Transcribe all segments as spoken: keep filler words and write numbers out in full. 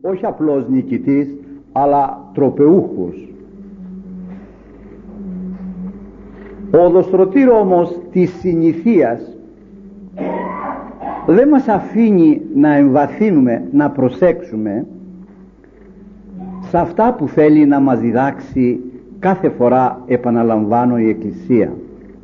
όχι απλώς νικητής, αλλά τροπεούχος. Ο οδοστρωτήρ όμως της συνηθίας δεν μας αφήνει να εμβαθύνουμε, να προσέξουμε σε αυτά που θέλει να μας διδάξει κάθε φορά, επαναλαμβάνω, η Εκκλησία.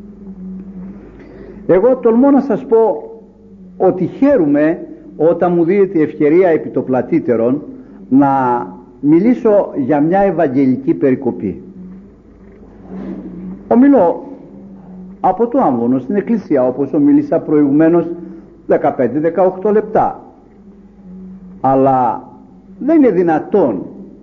Εγώ τολμώ να σας πω ότι χαίρομαι όταν μου δίνεται η ευκαιρία επί το πλατύτερον να μιλήσω για μια ευαγγελική περικοπή. Ομιλώ από το άμβονο στην Εκκλησία, όπως ομίλησα προηγουμένως δεκαπέντε με δεκαοκτώ λεπτά, αλλά δεν είναι δυνατόν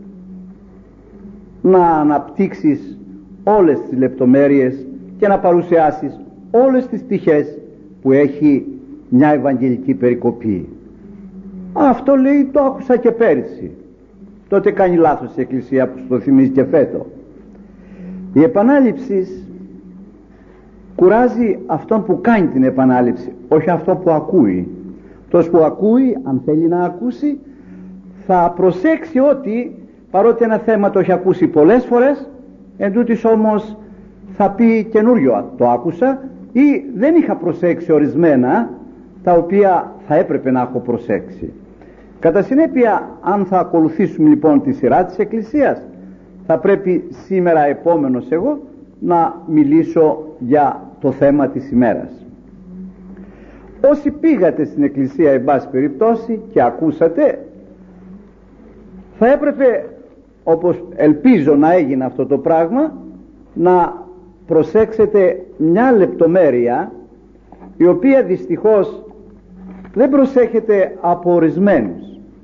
να αναπτύξεις όλες τις λεπτομέρειες και να παρουσιάσεις όλες τις πτυχές που έχει μια ευαγγελική περικοπή. Αυτό λέει, το άκουσα και πέρυσι. Τότε κάνει λάθος η Εκκλησία που στο θυμίζει και φέτο. Η επανάληψη κουράζει αυτόν που κάνει την επανάληψη, όχι αυτόν που ακούει. Αυτός που ακούει, αν θέλει να ακούσει, θα προσέξει ότι παρότι ένα θέμα το έχει ακούσει πολλές φορές, εν τούτης όμως θα πει καινούριο, το άκουσα ή δεν είχα προσέξει ορισμένα τα οποία θα έπρεπε να έχω προσέξει. Κατά συνέπεια, αν θα ακολουθήσουμε λοιπόν τη σειρά της Εκκλησίας, θα πρέπει σήμερα επόμενος εγώ να μιλήσω για το θέμα της ημέρας. Όσοι πήγατε στην Εκκλησία εν πάση περιπτώσει και ακούσατε, θα έπρεπε, όπως ελπίζω να έγινε αυτό το πράγμα, να προσέξετε μια λεπτομέρεια η οποία δυστυχώς δεν προσέχετε από ορισμένους.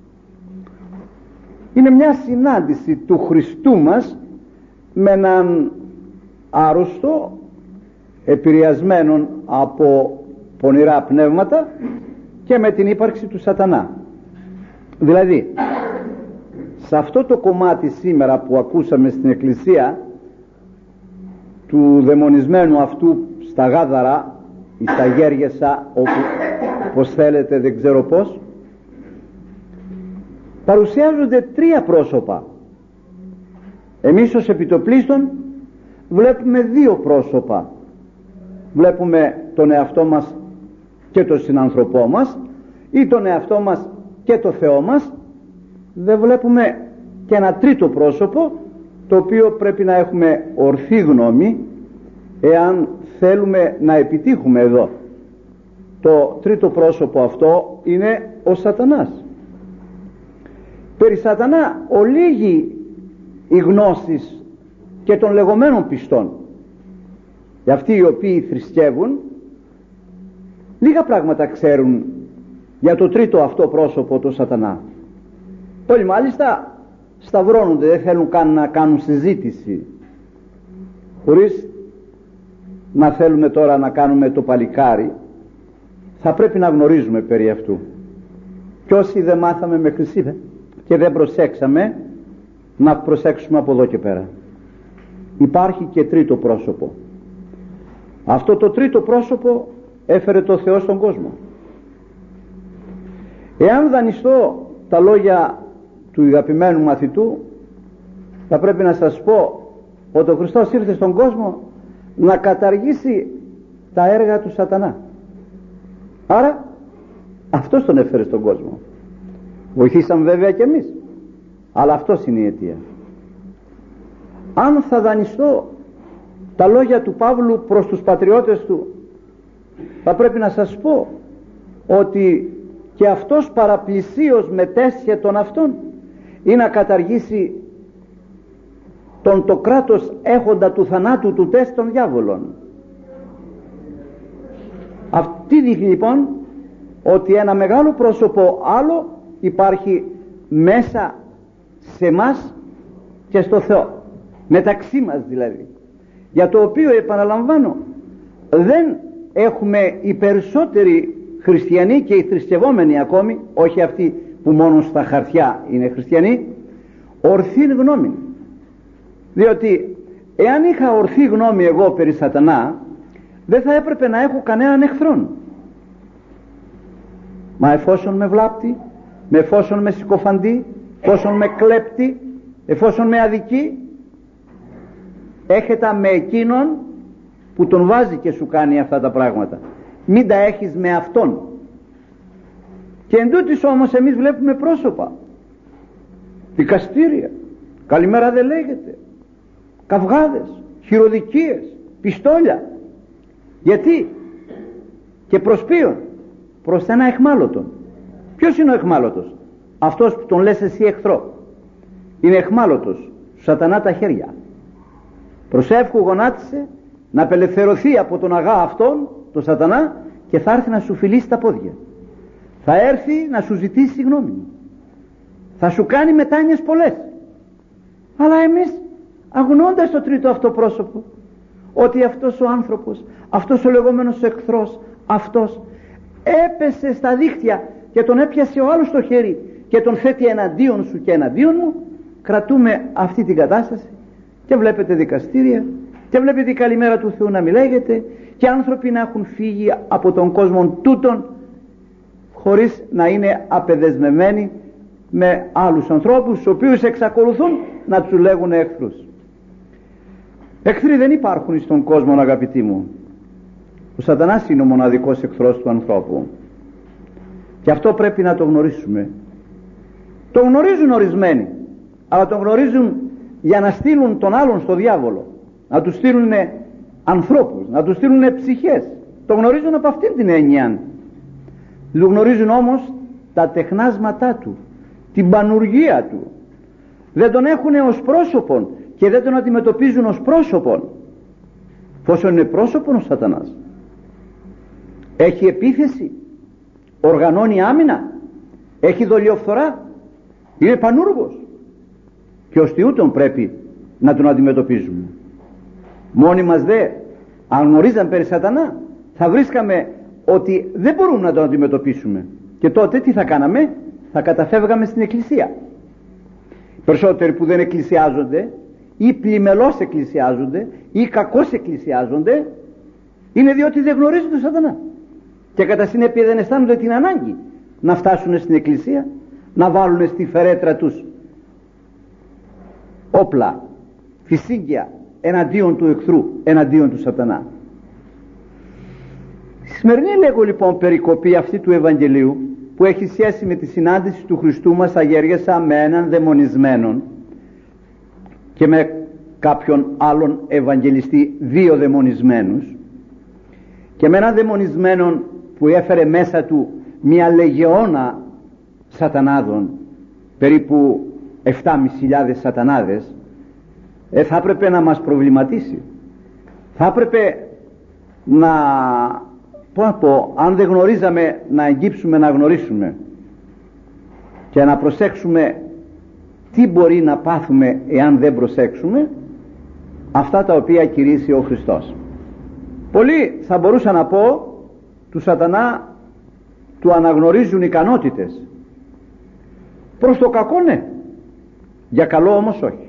Είναι μια συνάντηση του Χριστού μας με έναν άρρωστο, επηρεασμένον από πονηρά πνεύματα και με την ύπαρξη του σατανά. Δηλαδή, σε αυτό το κομμάτι σήμερα που ακούσαμε στην Εκκλησία του δαιμονισμένου αυτού στα Γάδαρα ή στα Γέργεσα, όπου πως θέλετε, δεν ξέρω πως, παρουσιάζονται τρία πρόσωπα. Εμείς ως επιτοπλίστων βλέπουμε δύο πρόσωπα. Βλέπουμε τον εαυτό μας και τον συνανθρωπό μας, ή τον εαυτό μας και το Θεό μας. Δεν βλέπουμε και ένα τρίτο πρόσωπο, το οποίο πρέπει να έχουμε ορθή γνώμη εάν θέλουμε να επιτύχουμε εδώ. Το τρίτο πρόσωπο αυτό είναι ο Σατανάς. Περί Σατανά ολίγη οι γνώσεις και των λεγόμενων πιστών. Και αυτοί οι οποίοι θρησκεύουν λίγα πράγματα ξέρουν για το τρίτο αυτό πρόσωπο, το Σατανά. Όλοι μάλιστα σταυρώνονται, δεν θέλουν καν να κάνουν συζήτηση, χωρίς να θέλουμε τώρα να κάνουμε το παλικάρι. Θα πρέπει να γνωρίζουμε περί αυτού. Και όσοι δεν μάθαμε μέχρι σήμερα και δεν προσέξαμε, να προσέξουμε από εδώ και πέρα. Υπάρχει και τρίτο πρόσωπο. Αυτό το τρίτο πρόσωπο έφερε το Θεό στον κόσμο. Εάν δανειστώ τα λόγια του αγαπημένου μαθητού, θα πρέπει να σας πω ότι ο Χριστός ήρθε στον κόσμο να καταργήσει τα έργα του Σατανά. Άρα αυτός τον έφερε στον κόσμο. Βοηθήσαμε βέβαια και εμείς, αλλά αυτός είναι η αιτία. Αν θα δανειστώ τα λόγια του Παύλου προς τους πατριώτες του, θα πρέπει να σας πω ότι και αυτός παραπλησίως μετέσχε τον αυτόν ή να καταργήσει τον το κράτος έχοντα του θανάτου του τεστ των διάβολων. Αυτή δείχνει λοιπόν ότι ένα μεγάλο πρόσωπο άλλο υπάρχει μέσα σε μας και στο Θεό, μεταξύ μας δηλαδή, για το οποίο, επαναλαμβάνω, δεν έχουμε οι περισσότεροι χριστιανοί και οι θρησκευόμενοι ακόμη, όχι αυτοί που μόνο στα χαρτιά είναι χριστιανοί, ορθή γνώμη. Διότι εάν είχα ορθή γνώμη εγώ περί Σατανά, δεν θα έπρεπε να έχω κανέναν εχθρόν. Μα εφόσον με βλάπτει, με εφόσον με συκοφαντεί, εφόσον με κλέπτει, εφόσον με αδικεί, έχετε με εκείνον που τον βάζει και σου κάνει αυτά τα πράγματα. Μην τα έχεις με αυτόν. Και εντούτοις όμως εμείς βλέπουμε πρόσωπα, δικαστήρια, καλημέρα δεν λέγεται, καυγάδες, χειροδικίες, πιστόλια. Γιατί? Και προς ποιον? Προς ένα εχμάλωτον. Ποιος είναι ο εχμάλωτος? Αυτός που τον λες εσύ εχθρό. Είναι εχμάλωτος, σου σατανά τα χέρια. Προσεύχου, γονάτισε να απελευθερωθεί από τον αγά αυτόν, τον σατανά, και θα έρθει να σου φιλήσει τα πόδια. Θα έρθει να σου ζητήσει συγγνώμη. Θα σου κάνει μετάνοιες πολλές. Αλλά εμείς, αγνώντας το τρίτο αυτό πρόσωπο, ότι αυτός ο άνθρωπος, αυτός ο λεγόμενος εχθρός, αυτός έπεσε στα δίχτυα και τον έπιασε ο άλλος στο χέρι και τον θέτει εναντίον σου και εναντίον μου, κρατούμε αυτή την κατάσταση και βλέπετε δικαστήρια και βλέπετε η καλημέρα του Θεού να μη λέγεται και άνθρωποι να έχουν φύγει από τον κόσμο τούτον χωρίς να είναι απεδεσμευμένοι με άλλους ανθρώπους, τους οποίους εξακολουθούν να τους λέγουν εχθρούς. Εχθροί δεν υπάρχουν στον κόσμο, αγαπητοί μου. Ο σατανάς είναι ο μοναδικός εχθρός του ανθρώπου και αυτό πρέπει να το γνωρίσουμε. Το γνωρίζουν ορισμένοι, αλλά το γνωρίζουν για να στείλουν τον άλλον στο διάβολο, να του στείλουν ανθρώπους, να του στείλουν ψυχές. Το γνωρίζουν από αυτήν την έννοια. Δεν γνωρίζουν όμως τα τεχνάσματά του, την πανουργία του. Δεν τον έχουν ως πρόσωπον και δεν τον αντιμετωπίζουν ως πρόσωπον. Πόσο είναι πρόσωπον ο σατανάς? Έχει επίθεση, οργανώνει άμυνα, έχει δολιοφθορά, είναι πανούργος και ως τιούτον πρέπει να τον αντιμετωπίζουμε. Μόνοι μας δε, αν γνωρίζαν περί σατανά, θα βρίσκαμε ότι δεν μπορούμε να τον αντιμετωπίσουμε και τότε τι θα κάναμε? Θα καταφεύγαμε στην εκκλησία. Περισσότεροι που δεν εκκλησιάζονται ή πλημελώς εκκλησιάζονται ή κακώς εκκλησιάζονται είναι διότι δεν γνωρίζουν τον σατανά και κατά συνέπεια δεν αισθάνονται την ανάγκη να φτάσουν στην εκκλησία, να βάλουν στη φερέτρα τους όπλα, φυσίγγια εναντίον του εχθρού, εναντίον του σατανά. Στη σημερινή λέγω λοιπόν περικοπή αυτή του Ευαγγελίου, που έχει σχέση με τη συνάντηση του Χριστού μας αγέργεσα με έναν δαιμονισμένον και με κάποιον άλλον Ευαγγελιστή, δύο δαιμονισμένους, και με έναν δαιμονισμένον που έφερε μέσα του μια λεγεώνα σατανάδων, περίπου επτά χιλιάδες σατανάδες, ε, θα έπρεπε να μας προβληματίσει. Θα έπρεπε να πω να πω, αν δεν γνωρίζαμε, να εγγύψουμε να γνωρίσουμε και να προσέξουμε τι μπορεί να πάθουμε εάν δεν προσέξουμε αυτά τα οποία κηρύσσει ο Χριστός. Πολλοί θα μπορούσα να πω του σατανά του αναγνωρίζουν ικανότητες, προς το κακό ναι, για καλό όμως όχι.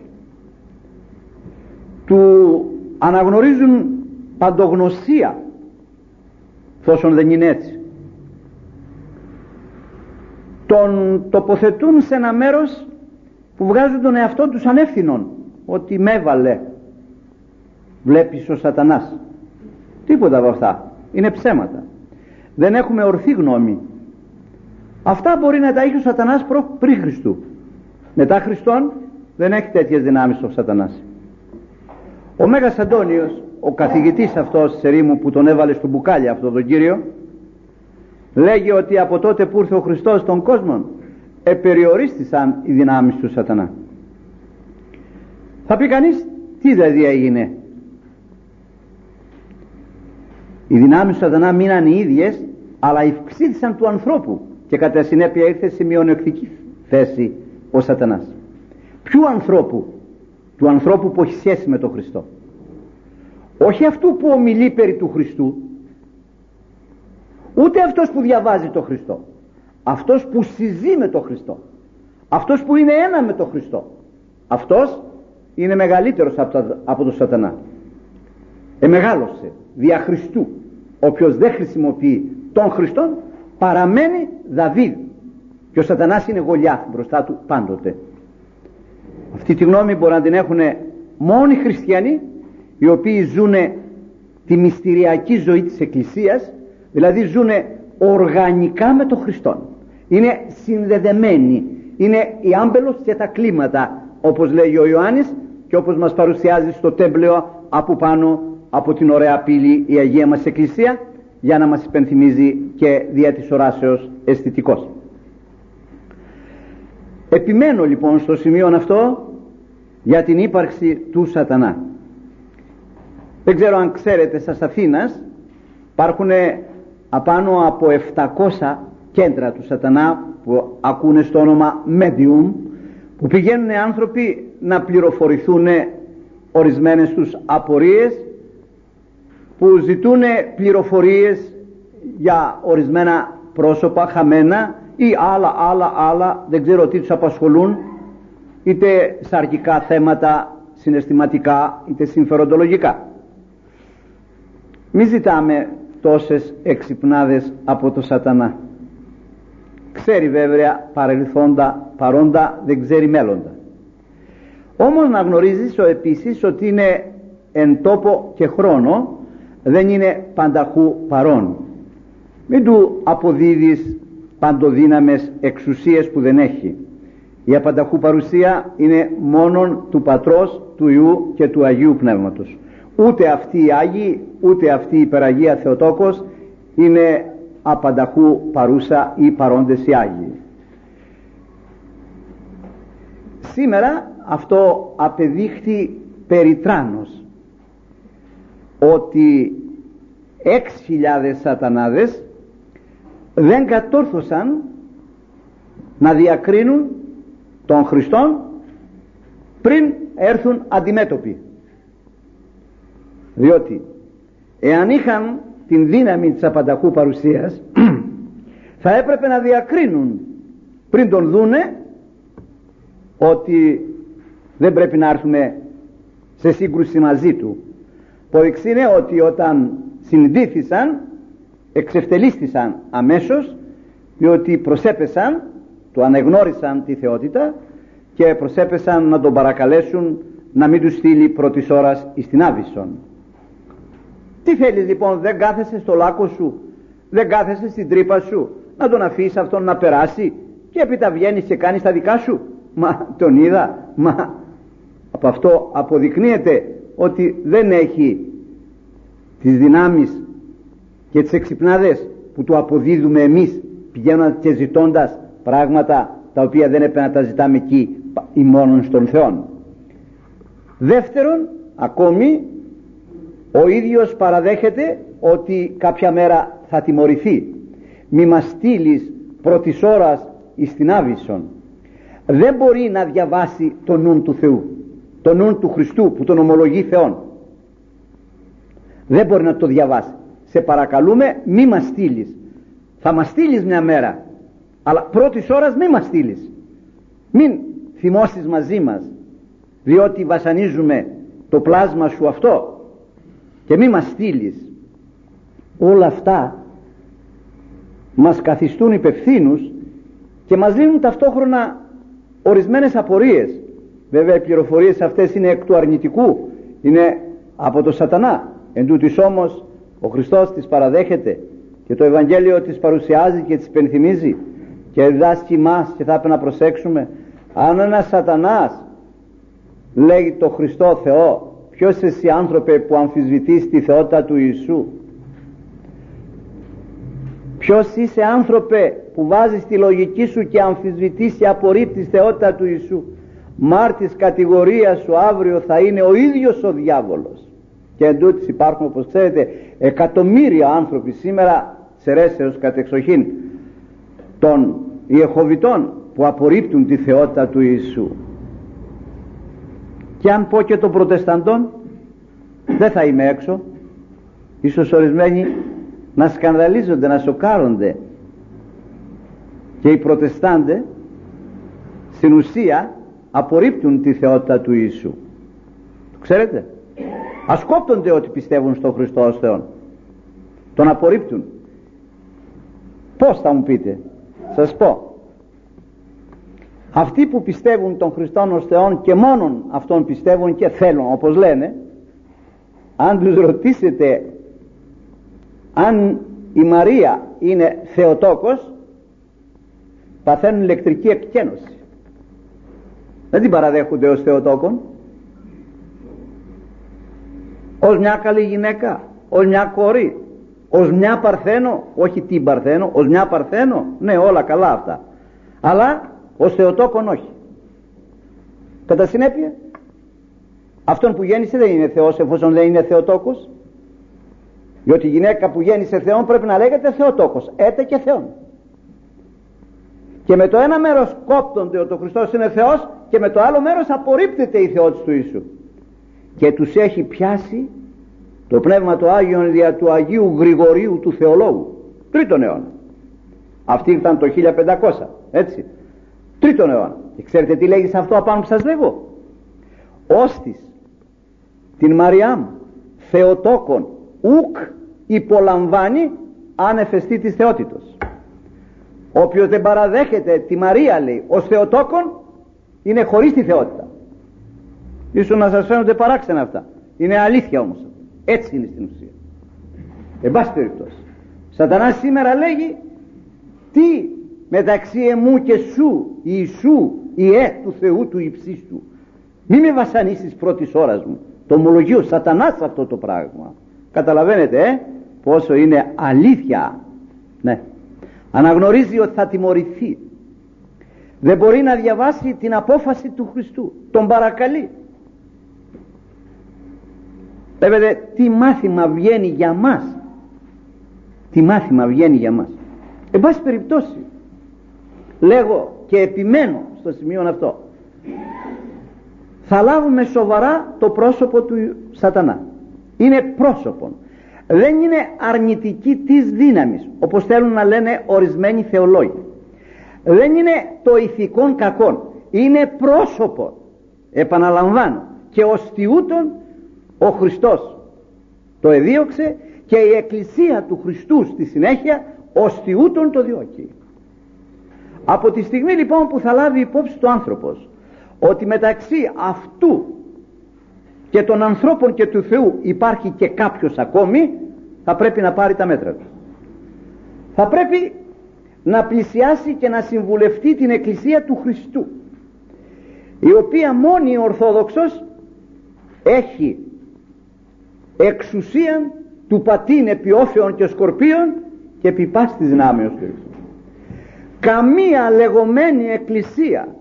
Του αναγνωρίζουν παντογνωσία, εφόσον δεν είναι έτσι. Τον τοποθετούν σε ένα μέρος που βγάζουν τον εαυτό τους ανεύθυνον, ότι με έβαλε. Βλέπεις ο σατανάς, τίποτα από αυτά είναι ψέματα, δεν έχουμε ορθή γνώμη. Αυτά μπορεί να τα είχε ο σατανάς πριν Χριστού. Μετά Χριστόν δεν έχει τέτοιες δυνάμεις ο σατανάς. Ο Μέγας Αντώνιος, ο καθηγητής αυτός της ερήμου που τον έβαλε στο μπουκάλι αυτό τον Κύριο, λέγει ότι από τότε που ήρθε ο Χριστός στον κόσμο επεριορίστησαν οι δυνάμεις του σατανά. Θα πει κανείς, τι δηλαδή έγινε? Οι δυνάμεις του σατανά μείναν οι ίδιες, αλλά ευξήθησαν του ανθρώπου και κατά συνέπεια ήρθε σε μειονεκτική θέση ο σατανάς. Ποιου ανθρώπου? Του ανθρώπου που έχει σχέση με τον Χριστό, όχι αυτού που ομιλεί περί του Χριστού, ούτε αυτός που διαβάζει τον Χριστό, αυτός που συζεί με τον Χριστό, αυτός που είναι ένα με τον Χριστό. Αυτός είναι μεγαλύτερος από τον σατανά. Εμεγάλωσε δια Χριστού. Όποιος δεν χρησιμοποιεί τον Χριστόν παραμένει Δαβίδ, και ο Σατανάς είναι Γολιάθ μπροστά του πάντοτε. Αυτή τη γνώμη μπορεί να την έχουν μόνοι χριστιανοί, οι οποίοι ζουν τη μυστηριακή ζωή της Εκκλησίας, δηλαδή ζουν οργανικά με τον Χριστό, είναι συνδεδεμένοι, είναι η άμπελος και τα κλίματα, όπως λέει ο Ιωάννης και όπως μας παρουσιάζει στο τέμπλεο από πάνω από την ωραία πύλη η Αγία μας Εκκλησία, για να μας υπενθυμίζει και δια της οράσεως αισθητικός. Επιμένω λοιπόν στο σημείο αυτό για την ύπαρξη του Σατανά. Δεν ξέρω αν ξέρετε, στις Αθήνας υπάρχουν απάνω από επτακόσια κέντρα του Σατανά που ακούνε στο όνομα Medium, που πηγαίνουν άνθρωποι να πληροφορηθούν ορισμένες τους απορίες, που ζητούν πληροφορίες για ορισμένα πρόσωπα χαμένα ή άλλα άλλα άλλα, δεν ξέρω τι τους απασχολούν, είτε σαρκικά θέματα, συναισθηματικά είτε συμφεροντολογικά. Μη ζητάμε τόσες εξυπνάδες από το Σατανά. Ξέρει βέβαια παρελθόντα, παρόντα, δεν ξέρει μέλλοντα. Όμως να γνωρίζεις ο επίσης ότι είναι εν τόπο και χρόνο, δεν είναι πανταχού παρόν. Μην του αποδίδεις παντοδύναμες εξουσίες που δεν έχει. Η απανταχού παρουσία είναι μόνον του Πατρός, του Υιού και του Αγίου Πνεύματος. Ούτε αυτοί οι Άγιοι, ούτε αυτή η υπεραγία Θεοτόκος είναι απανταχού παρούσα ή παρόντες οι Άγιοι. Σήμερα αυτό απεδείχθη περιτράνως, ότι έξι χιλιάδες σατανάδες δεν κατόρθωσαν να διακρίνουν τον Χριστόν πριν έρθουν αντιμέτωποι. Διότι εάν είχαν την δύναμη της απανταχού παρουσίας θα έπρεπε να διακρίνουν πριν τον δούνε ότι δεν πρέπει να έρθουμε σε σύγκρουση μαζί του. Πόδειξη είναι ότι όταν συνειδήθησαν, εξευτελίστησαν αμέσως, διότι προσέπεσαν, του ανεγνώρισαν τη θεότητα και προσέπεσαν να τον παρακαλέσουν να μην του στείλει πρώτης ώρας εις την Άβυσσον. Τι θέλεις λοιπόν, δεν κάθεσαι στο λάκκο σου, δεν κάθεσαι στην τρύπα σου, να τον αφήσεις αυτόν να περάσει και έπειτα βγαίνεις και κάνεις τα δικά σου? Μα τον είδα, μα από αυτό αποδεικνύεται ότι δεν έχει τις δυνάμεις και τις εξυπνάδες που του αποδίδουμε εμείς, πηγαίνοντας και ζητώντας πράγματα τα οποία δεν έπρεπε να τα ζητάμε εκεί ή μόνον στον Θεό. Δεύτερον, ακόμη ο ίδιος παραδέχεται ότι κάποια μέρα θα τιμωρηθεί. Μη μας στείλεις πρώτης ώρας εις την Άβυσσον. Δεν μπορεί να διαβάσει το νουν του Θεού, το νουν του Χριστού που τον ομολογεί Θεόν. Δεν μπορεί να το διαβάσει. Σε παρακαλούμε, μη μας στείλεις. Θα μας στείλεις μια μέρα, αλλά πρώτης ώρας μη μας στείλεις. Μην θυμώσεις μαζί μας, διότι βασανίζουμε το πλάσμα σου αυτό, και μη μας στείλεις. Όλα αυτά μας καθιστούν υπευθύνους και μας δίνουν ταυτόχρονα ορισμένες απορίες. Βέβαια οι πληροφορίες αυτές είναι εκ του αρνητικού, είναι από το Σατανά. Εν τούτοις όμως ο Χριστός τις παραδέχεται και το Ευαγγέλιο τις παρουσιάζει και τις υπενθυμίζει και διδάσκει μας, και θα πρέπει να προσέξουμε. Αν ένας Σατανάς λέει το Χριστό Θεό, ποιος εσύ άνθρωπε που αμφισβητείς τη θεότητα του Ιησού? Ποιος είσαι άνθρωπε που βάζεις τη λογική σου και αμφισβητείς και απορρίπτεις τη θεότητα του Ιησού? Μάρτης κατηγορίας σου αύριο θα είναι ο ίδιος ο διάβολος. Και εν τούτοις υπάρχουν, όπως ξέρετε, εκατομμύρια άνθρωποι σήμερα σερέσεως κατεξοχήν των Ιεχωβιτών που απορρίπτουν τη θεότητα του Ιησού. Και αν πω και των Προτεσταντών, δεν θα είμαι έξω. Ίσως ορισμένοι να σκανδαλίζονται, να σοκάρονται. Και οι Προτεστάντες στην ουσία απορρίπτουν τη θεότητα του Ιησού. Το ξέρετε? Ασκόπτονται ότι πιστεύουν στον Χριστό ως Θεόν. Τον απορρίπτουν. Πώς, θα μου πείτε? Σας πω. Αυτοί που πιστεύουν τον Χριστόν ως Θεόν και μόνον αυτόν πιστεύουν και θέλουν, όπως λένε, αν τους ρωτήσετε αν η Μαρία είναι Θεοτόκος, παθαίνουν ηλεκτρική εκκένωση. Δεν την παραδέχονται ως Θεοτόκον, ως μια καλή γυναίκα, ως μια κόρη, ως μια Παρθένο, όχι την Παρθένο, ως μια Παρθένο, ναι, όλα καλά αυτά, αλλά ως Θεοτόκον όχι. Κατά συνέπεια, αυτόν που γέννησε δεν είναι Θεός, εφόσον δεν είναι Θεοτόκος, διότι η γυναίκα που γέννησε Θεόν πρέπει να λέγεται Θεοτόκος, έτε και Θεόν. Και με το ένα μέρος κόπτονται ότι ο Χριστός είναι Θεός και με το άλλο μέρος απορρίπτεται η θεότητα του Ιησού, και τους έχει πιάσει το Πνεύμα το Άγιον δια του Αγίου Γρηγορίου του Θεολόγου, τρίτον αιώνα. Αυτή ήταν το χίλια πεντακόσια, έτσι, τρίτον αιώνα. Και ξέρετε τι λέγει σε αυτό απάνω που σας λέγω? Όστις την Μαριάμ Θεοτόκον ουκ υπολαμβάνει άνεφεστη της θεότητος. Όποιος δεν παραδέχεται τη Μαρία, λέει, ως Θεοτόκον, είναι χωρίς τη θεότητα. Ίσως να σας φαίνονται παράξενα αυτά, είναι αλήθεια όμως, έτσι είναι στην ουσία. Εν πάση περιπτώσει, Σατανάς σήμερα λέγει τι μεταξύ εμού και σου, Ιησού, Ιε του Θεού του υψίστου, μη με βασανίσεις πρώτης ώρας μου. Το ομολογεί ο Σατανάς αυτό το πράγμα. Καταλαβαίνετε ε, πόσο είναι αλήθεια. Ναι. Αναγνωρίζει ότι θα τιμωρηθεί. Δεν μπορεί να διαβάσει την απόφαση του Χριστού, τον παρακαλεί. Βέβαια τι μάθημα βγαίνει για μας, τι μάθημα βγαίνει για μας. Εν πάση περιπτώσει, λέγω και επιμένω στο σημείο αυτό, θα λάβουμε σοβαρά το πρόσωπο του Σατανά. Είναι πρόσωπο, δεν είναι αρνητική της δύναμης όπως θέλουν να λένε ορισμένοι θεολόγοι. Δεν είναι το ηθικόν κακόν, είναι πρόσωπο, επαναλαμβάνω, και ως τιούτον ο Χριστός το εδίωξε και η Εκκλησία του Χριστού στη συνέχεια ως τιούτον το διώκει. Από τη στιγμή λοιπόν που θα λάβει υπόψη του άνθρωπος ότι μεταξύ αυτού και των ανθρώπων και του Θεού υπάρχει και κάποιος ακόμη, θα πρέπει να πάρει τα μέτρα του. Θα πρέπει να πλησιάσει και να συμβουλευτεί την Εκκλησία του Χριστού, η οποία μόνη Ορθόδοξος έχει εξουσίαν του πατήν επί όφεων και σκορπίων και επί πάσης της δυνάμεως του. Καμία λεγόμενη εκκλησία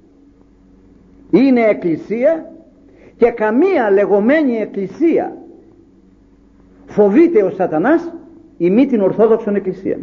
είναι εκκλησία και καμία λεγόμενη εκκλησία φοβείται ο Σατανάς η μη την Ορθόδοξον εκκλησία.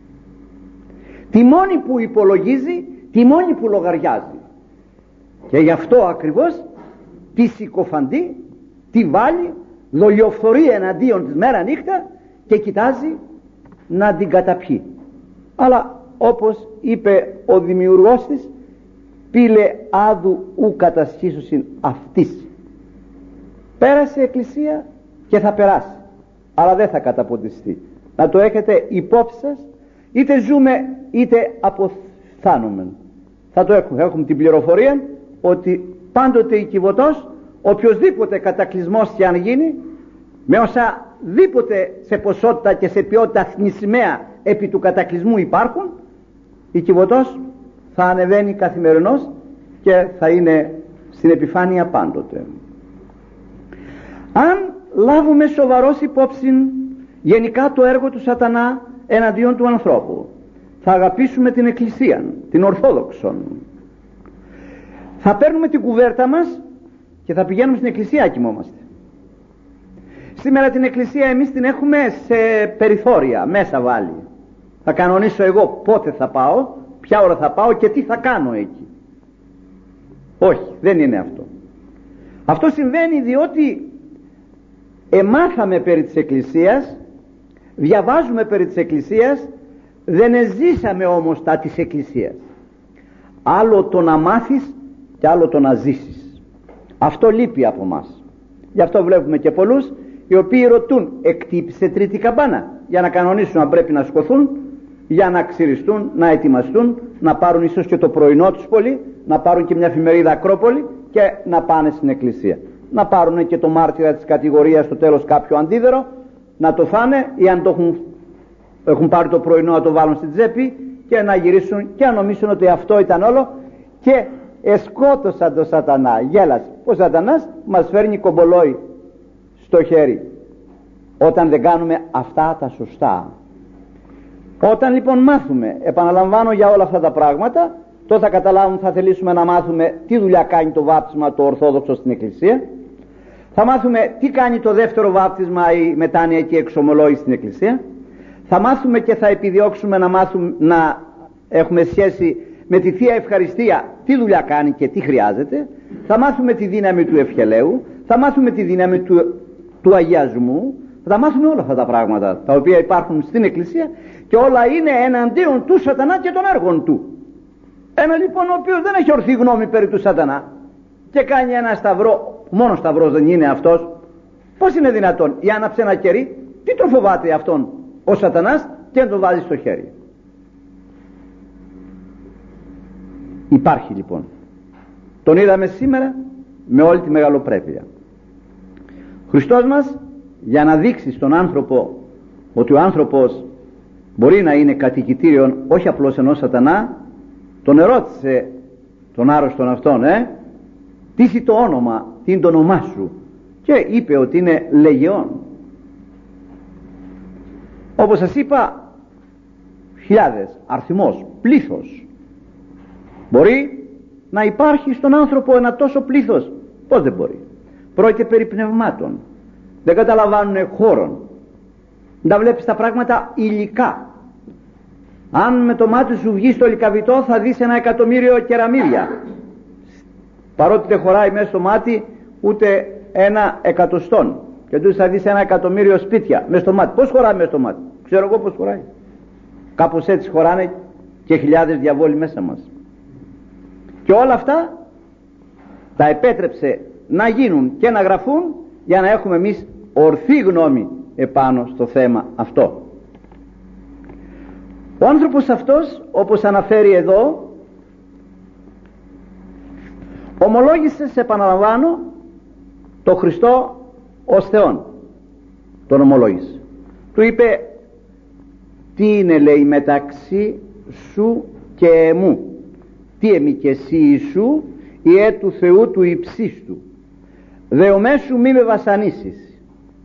Τη μόνη που υπολογίζει, τη μόνη που λογαριάζει, και γι' αυτό ακριβώς τη συκοφαντεί, τη βάλει, δολιοφθορεί εναντίον της μέρα νύχτα και κοιτάζει να την καταπιεί. Αλλά όπως είπε ο δημιουργός της, πήλε άδου ου κατασχίσουσιν αυτής. Πέρασε η εκκλησία και θα περάσει, αλλά δεν θα καταποντιστεί. Να το έχετε υπόψη σας, είτε ζούμε είτε αποθάνουμε. Θα το έχουμε, έχουμε την πληροφορία ότι πάντοτε η Κιβωτός, οποιοσδήποτε κατακλυσμός και αν γίνει, με όσα δίποτε σε ποσότητα και σε ποιότητα θνησιμαία επί του κατακλυσμού υπάρχουν, η Κιβωτός θα ανεβαίνει καθημερινώς και θα είναι στην επιφάνεια πάντοτε. Αν λάβουμε σοβαρός υπόψη γενικά το έργο του Σατανά εναντίον του ανθρώπου, θα αγαπήσουμε την Εκκλησία, την Ορθόδοξον, θα παίρνουμε την κουβέρτα μας και θα πηγαίνουμε στην Εκκλησία, κοιμόμαστε. Σήμερα την Εκκλησία εμείς την έχουμε σε περιθώρια, μέσα βάλει. Θα κανονίσω εγώ πότε θα πάω, ποια ώρα θα πάω και τι θα κάνω εκεί. Όχι, δεν είναι αυτό. Αυτό συμβαίνει διότι εμάθαμε περί της Εκκλησίας, διαβάζουμε περί της Εκκλησίας, δεν εζήσαμε όμως τα της Εκκλησίας. Άλλο το να μάθεις και άλλο το να ζήσεις. Αυτό λείπει από μας. Γι' αυτό βλέπουμε και πολλούς οι οποίοι ρωτούν, εκτύπησε τρίτη καμπάνα, για να κανονίσουν αν πρέπει να σκοθούν, για να ξυριστούν, να ετοιμαστούν, να πάρουν ίσως και το πρωινό τους πολύ, να πάρουν και μια εφημερίδα Ακρόπολη και να πάνε στην εκκλησία. Να πάρουν και το μάρτυρα της κατηγορίας στο τέλος κάποιο αντίδερο, να το φάνε, ή αν το έχουν, έχουν πάρει το πρωινό να το βάλουν στην τσέπη και να γυρίσουν και να νομίσουν ότι αυτό ήταν όλο και εσκότωσαν το σατανά. Γέλασε. Ο σατανάς μας φέρνει κομπολόι στο χέρι όταν δεν κάνουμε αυτά τα σωστά. Όταν λοιπόν μάθουμε, επαναλαμβάνω, για όλα αυτά τα πράγματα, τότε θα καταλάβουμε, θα θελήσουμε να μάθουμε τι δουλειά κάνει το βάπτισμα το ορθόδοξο στην εκκλησία, θα μάθουμε τι κάνει το δεύτερο βάπτισμα, η μετάνοια και η εξομολόγηση στην εκκλησία, θα μάθουμε και θα επιδιώξουμε να, μάθουμε, να έχουμε σχέση με τη Θεία Ευχαριστία, τι δουλειά κάνει και τι χρειάζεται, θα μάθουμε τη δύναμη του ευχελαίου, θα μάθουμε τη δύναμη του, του αγιασμού, θα μάθουμε όλα αυτά τα πράγματα τα οποία υπάρχουν στην εκκλησία και όλα είναι εναντίον του σατανά και των έργων του. Ένα λοιπόν ο οποίος δεν έχει ορθή γνώμη περί του σατανά και κάνει ένα σταυρό, μόνο σταυρός δεν είναι αυτός, πώς είναι δυνατόν? Ή άναψε ένα κερί, τι τον φοβάται αυτόν ο σατανάς και να τον βάζει στο χέρι? Υπάρχει λοιπόν, τον είδαμε σήμερα με όλη τη μεγαλοπρέπεια. Ο Χριστός μας, για να δείξει στον άνθρωπο ότι ο άνθρωπος μπορεί να είναι κατοικητήριον όχι απλώς ενός σατανά, τον ερώτησε τον άρρωστον αυτόν, ε, τι είναι το όνομα, τι είναι το όνομά σου, και είπε ότι είναι Λεγεών. Όπως σας είπα, χιλιάδες, αριθμός, πλήθος. Μπορεί να υπάρχει στον άνθρωπο ένα τόσο πλήθος? Πώς δεν μπορεί? Πρόκειται περί πνευμάτων, δεν καταλαμβάνουν χώρον, δεν τα βλέπεις τα πράγματα υλικά. Αν με το μάτι σου βγει στο λικαβιτό θα δεις ένα εκατομμύριο κεραμίδια, παρότι δεν χωράει μέσα στο μάτι ούτε ένα εκατοστόν, και τούτος θα δεις ένα εκατομμύριο σπίτια μέσα στο μάτι. Πώς χωράει μέσα στο μάτι? Ξέρω εγώ πώς χωράει. Κάπως έτσι χωράνε και χιλιάδες διαβόλοι μέσα μας. Και όλα αυτά τα επέτρεψε να γίνουν και να γραφούν για να έχουμε εμείς ορθή γνώμη επάνω στο θέμα αυτό. Ο άνθρωπος αυτός, όπως αναφέρει εδώ, ομολόγησε, σε επαναλαμβάνω, το Χριστό ως Θεόν. Τον ομολόγησε. Του είπε, τι είναι, λέει, μεταξύ σου και εμού? Τι εμεί και εσύ σου, η ε του Θεού του υψίστου, δεομέσου μη με βασανίσεις.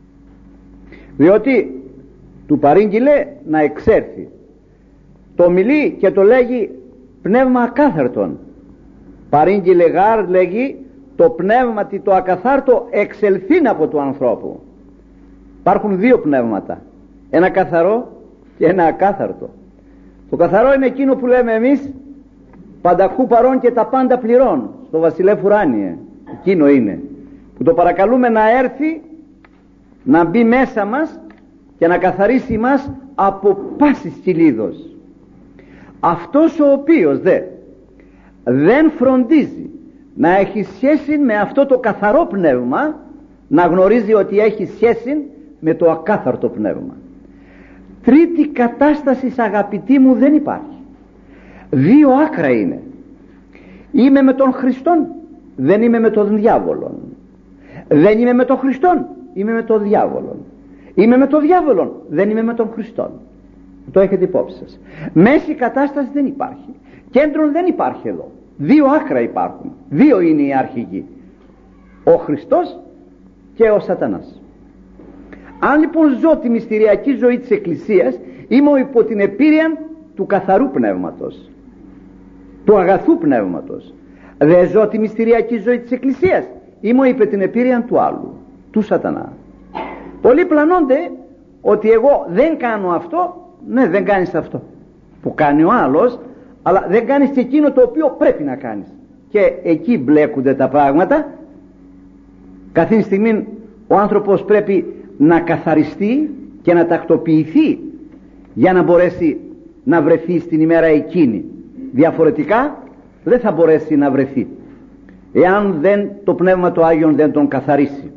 Διότι του παρήγγειλε να εξέρθει. Το μιλεί και το λέγει πνεύμα ακάθαρτον. Παρήγγειλε γάρ, λέγει, το πνεύματι το ακαθάρτο εξελθήν από του ανθρώπου. Υπάρχουν δύο πνεύματα, ένα καθαρό και ένα ακάθαρτο. Το καθαρό είναι εκείνο που λέμε εμείς πανταχού παρών και τα πάντα πληρών, στο βασιλεύ ουράνιε. Εκείνο είναι που το παρακαλούμε να έρθει, να μπει μέσα μας και να καθαρίσει μας από πάσης κυλίδος. Αυτός ο οποίος δε δεν φροντίζει να έχει σχέση με αυτό το καθαρό πνεύμα, να γνωρίζει ότι έχει σχέση με το ακάθαρτο πνεύμα. Τρίτη κατάσταση, αγαπητοί μου, δεν υπάρχει. Δύο άκρα είναι. Είμαι με τον Χριστόν, δεν είμαι με τον διάβολον. Δεν είμαι με τον Χριστόν, είμαι με τον διάβολον. Είμαι με τον διάβολον, δεν είμαι με τον Χριστόν. Το έχετε υπόψη σας. Μέση κατάσταση δεν υπάρχει. Κέντρον δεν υπάρχει εδώ. Δύο άκρα υπάρχουν. Δύο είναι οι αρχηγοί. Ο Χριστός και ο Σατανάς. Αν λοιπόν ζω τη μυστηριακή ζωή της Εκκλησίας, είμαι υπό την επίρρεια του καθαρού πνεύματος, του αγαθού πνεύματος. Δεν ζω τη μυστηριακή ζωή της Εκκλησίας, είμαι υπό την επίρρεια του άλλου, του Σατανά. Πολλοί πλανώνται ότι εγώ δεν κάνω αυτό. Ναι, δεν κάνεις αυτό που κάνει ο άλλος, αλλά δεν κάνεις και εκείνο το οποίο πρέπει να κάνεις, και εκεί μπλέκονται τα πράγματα. Καθήν στιγμή ο άνθρωπος πρέπει να καθαριστεί και να τακτοποιηθεί για να μπορέσει να βρεθεί στην ημέρα εκείνη. Διαφορετικά δεν θα μπορέσει να βρεθεί, εάν δεν, το Πνεύμα το Άγιον δεν τον καθαρίσει.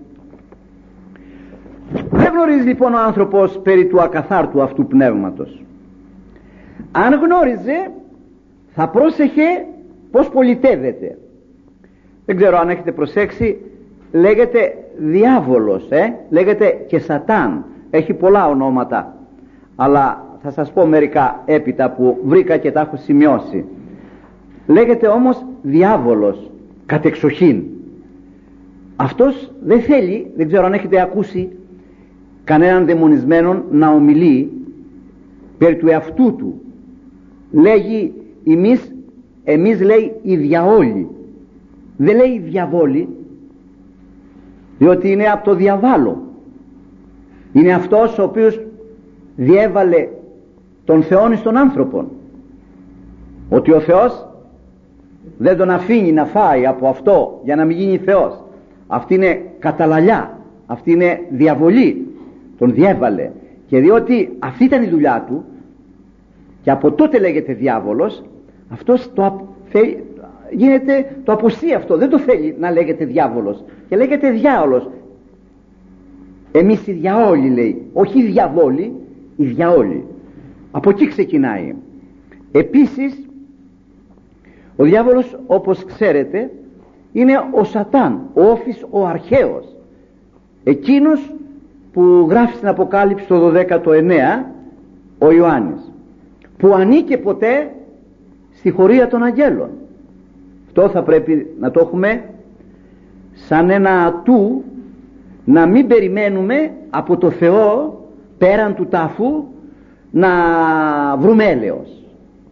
Δεν γνωρίζει λοιπόν ο άνθρωπος περί του ακαθάρτου αυτού πνεύματος. Αν γνώριζε θα πρόσεχε πως πολιτεύεται. Δεν ξέρω αν έχετε προσέξει, λέγεται διάβολος, ε? λέγεται και Σατάν, έχει πολλά ονόματα, αλλά θα σας πω μερικά έπειτα που βρήκα και τα έχω σημειώσει. Λέγεται όμως διάβολος κατεξοχήν. Αυτός δεν θέλει, δεν ξέρω αν έχετε ακούσει κανέναν δαιμονισμένον να ομιλεί περί του εαυτού του. Λέγει εμείς, εμείς λέει οι διαόλοι, δεν λέει οι διαβόλοι, διότι είναι από το διαβάλο. Είναι αυτός ο οποίος διέβαλε τον Θεόν εις τον άνθρωπον, ότι ο Θεός δεν τον αφήνει να φάει από αυτό για να μην γίνει Θεός. Αυτή είναι καταλαλιά, αυτή είναι διαβολή, τον διέβαλε. Και διότι αυτή ήταν η δουλειά του και από τότε λέγεται διάβολος, αυτός το θέλει, γίνεται, το αποσύει αυτό, δεν το θέλει να λέγεται διάβολος και λέγεται διάολος. Εμείς οι διαόλοι λέει, όχι οι διαβόλοι, οι διαόλοι. Από εκεί ξεκινάει. Επίσης ο διάβολος, όπως ξέρετε, είναι ο Σατάν, ο Όφης ο αρχαίος, εκείνος που γράφει στην Αποκάλυψη το δωδέκατο εννέα ο Ιωάννης, που ανήκε ποτέ στη χωρία των αγγέλων. Αυτό θα πρέπει να το έχουμε σαν ένα ατού, να μην περιμένουμε από το Θεό πέραν του τάφου να βρούμε έλεος,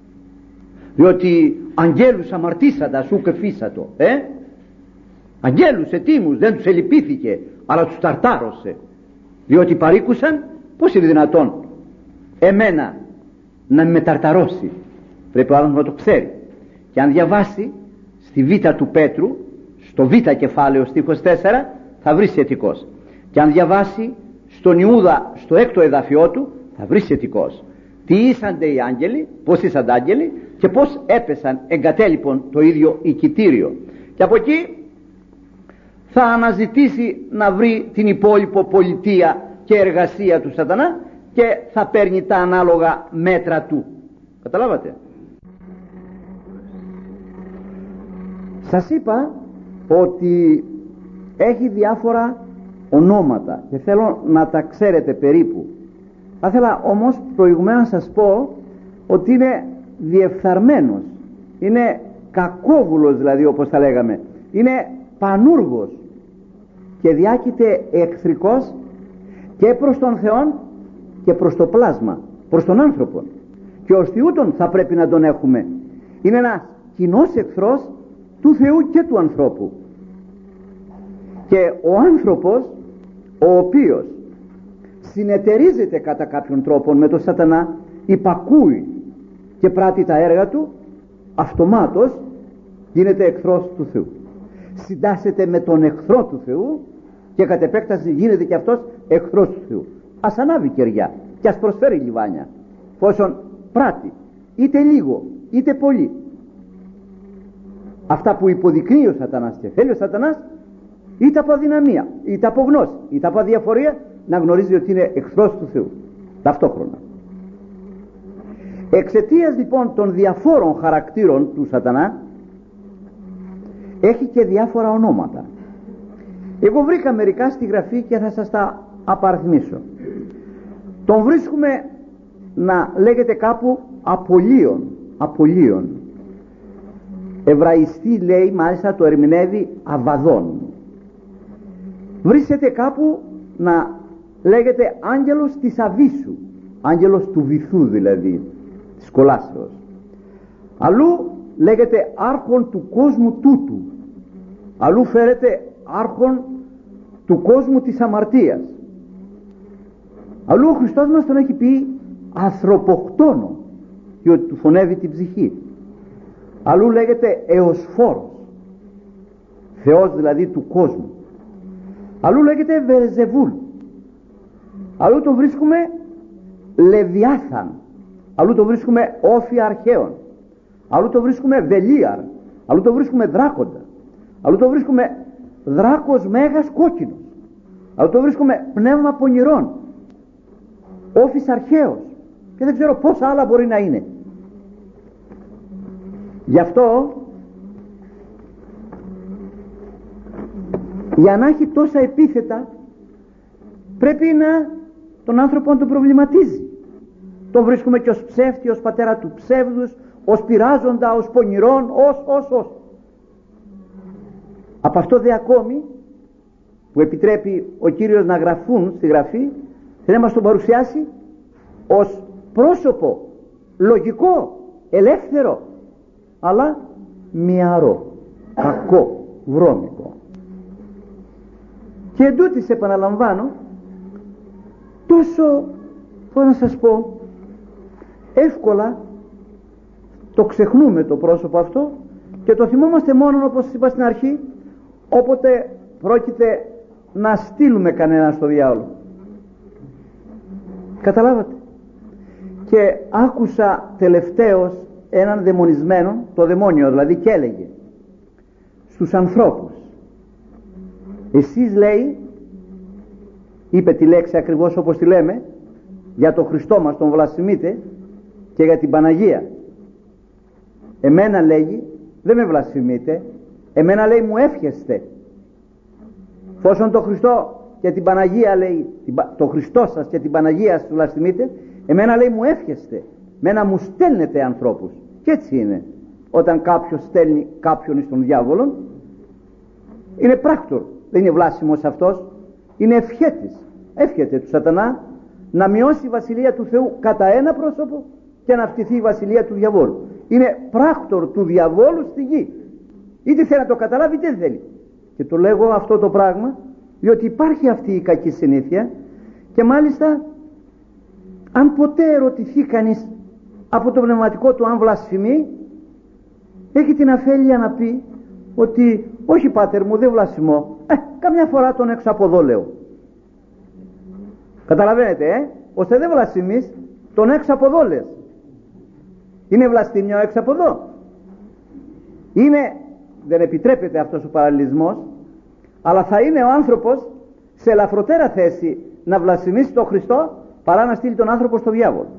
διότι αγγέλους αμαρτήσαντα σου και φύσατο, ε? αγγέλους ετήμους δεν τους ελυπήθηκε, αλλά τους ταρτάρωσε, διότι παρήκουσαν. Πώς είναι δυνατόν εμένα να με ταρταρώσει? Πρέπει ο άνθρωπος να το ξέρει. Και αν διαβάσει στη Β του Πέτρου, στο Β κεφάλαιο στίχος τέσσερα, θα βρει σχετικός. Και αν διαβάσει στον Ιούδα στο έκτο εδαφιό του, θα βρει σχετικός. Τι ήσαντε οι άγγελοι, πώς ήσανται άγγελοι και πώς έπεσαν εγκατέλειπον το ίδιο οικητήριο. Και από εκεί θα αναζητήσει να βρει την υπόλοιπο πολιτεία και εργασία του Σατανά και θα παίρνει τα ανάλογα μέτρα του. Καταλάβατε? Σας είπα ότι έχει διάφορα ονόματα και θέλω να τα ξέρετε περίπου. Θα ήθελα όμως προηγουμένως να σας πω ότι είναι διεφθαρμένος, είναι κακόβουλος, δηλαδή όπως τα λέγαμε, είναι πανούργος και διάκειται εχθρικός και προς τον Θεόν και προς το πλάσμα, προς τον άνθρωπο, και ως τούτον θα πρέπει να τον έχουμε. Είναι ένας κοινός εχθρός του Θεού και του ανθρώπου, και ο άνθρωπος ο οποίος συνεταιρίζεται κατά κάποιον τρόπο με τον Σατανά, υπακούει και πράττει τα έργα του, αυτομάτως γίνεται εχθρός του Θεού, συντάσσεται με τον εχθρό του Θεού και κατ' επέκταση γίνεται και αυτός εχθρός του Θεού. Ας ανάβει κεριά και ας προσφέρει λιβάνια, πόσον πράττει είτε λίγο είτε πολύ αυτά που υποδεικνύει ο Σατανάς και θέλει ο Σατανάς, είτε από αδυναμία είτε από γνώση είτε από αδιαφορία, να γνωρίζει ότι είναι εχθρός του Θεού ταυτόχρονα. Εξαιτίας λοιπόν των διαφόρων χαρακτήρων του Σατανά έχει και διάφορα ονόματα. Εγώ βρήκα μερικά στη Γραφή και θα σας τα απαριθμίσω. Τον βρίσκουμε να λέγεται κάπου Απολίων, Απολίων. Εβραϊστή λέει, μάλιστα το ερμηνεύει Αβαδών. Βρίσκεται κάπου να λέγεται άγγελος της Αβίσου, άγγελος του βυθού δηλαδή, της κολάσεως. Αλλού λέγεται άρχον του κόσμου τούτου, αλλού φέρεται άρχον του κόσμου της αμαρτίας, αλλού ο Χριστός μας τον έχει πει ανθρωποκτόνο, διότι του φωνεύει την ψυχή. Αλλού λέγεται Εωσφόρος, Θεός δηλαδή του κόσμου. Αλλού λέγεται Βερζεβούλ. Αλλού το βρίσκουμε Λεβιάθαν. Αλλού το βρίσκουμε Όφη αρχαίων. Αλλού το βρίσκουμε Βελίαρ. Αλλού το βρίσκουμε Δράκοντα. Αλλού το βρίσκουμε Δράκος Μέγας Κόκκινος. Αλλού το βρίσκουμε Πνεύμα Πονηρών, Όφης αρχαίος, και δεν ξέρω πόσα άλλα μπορεί να είναι. Γι' αυτό, για να έχει τόσα επίθετα, πρέπει να τον άνθρωπο να τον προβληματίζει. Τον βρίσκουμε και ως ψεύτη, ως πατέρα του ψεύδους, ως πειράζοντα, ως πονηρόν, ως, ως, ως. Από αυτό δε ακόμη που επιτρέπει ο Κύριος να γραφούν στη Γραφή, θέλει να μας τον παρουσιάσει ως πρόσωπο λογικό, ελεύθερο, αλλά μυαρό, κακό, βρώμικο. Και εντούτοις, επαναλαμβάνω, τόσο, πώς να σας πω, εύκολα το ξεχνούμε το πρόσωπο αυτό και το θυμόμαστε μόνο, όπως σας είπα στην αρχή, όποτε πρόκειται να στείλουμε κανέναν στο διάολο. Καταλάβατε? Και άκουσα τελευταίως έναν δαιμονισμένο, το δαιμόνιο δηλαδή, και έλεγε στους ανθρώπους, εσείς, λέει, είπε τη λέξη ακριβώς όπως τη λέμε, για το Χριστό μας τον βλασφημείτε και για την Παναγία. Εμένα, λέγει, δεν με βλασφημείτε, εμένα, λέει, μου εύχεστε. Φόσον το Χριστό και την Παναγία, λέει, το Χριστό σας και την Παναγία σας βλασφημείτε, εμένα, λέει, μου εύχεστε, εμένα μου στέλνετε ανθρώπους. Και έτσι είναι όταν κάποιος στέλνει κάποιον στον διάβολο, είναι πράκτορ, δεν είναι βλάσιμος αυτός, είναι ευχέτης, εύχεται του σατανά να μειώσει η βασιλεία του Θεού κατά ένα πρόσωπο και να αυξηθεί η βασιλεία του διαβόλου. Είναι πράκτορ του διαβόλου στη γη, είτε θέλει να το καταλάβει είτε δεν θέλει. Και το λέγω αυτό το πράγμα διότι υπάρχει αυτή η κακή συνήθεια, και μάλιστα αν ποτέ ερωτηθεί κανείς από το πνευματικό του αν βλασφημεί, έχει την αφέλεια να πει ότι όχι, πάτερ μου, δεν βλασφημώ, ε, καμιά φορά τον έξω από εδώ λέω. Καταλαβαίνετε, ε, ώστε δεν βλασφημείς, τον έξω από εδώ λες. Είναι βλασφημιό έξω από εδώ? Είναι, δεν επιτρέπεται αυτός ο παραλληλισμός, αλλά θα είναι ο άνθρωπος σε ελαφροτέρα θέση να βλασφημίσει τον Χριστό παρά να στείλει τον άνθρωπο στο διάβολο.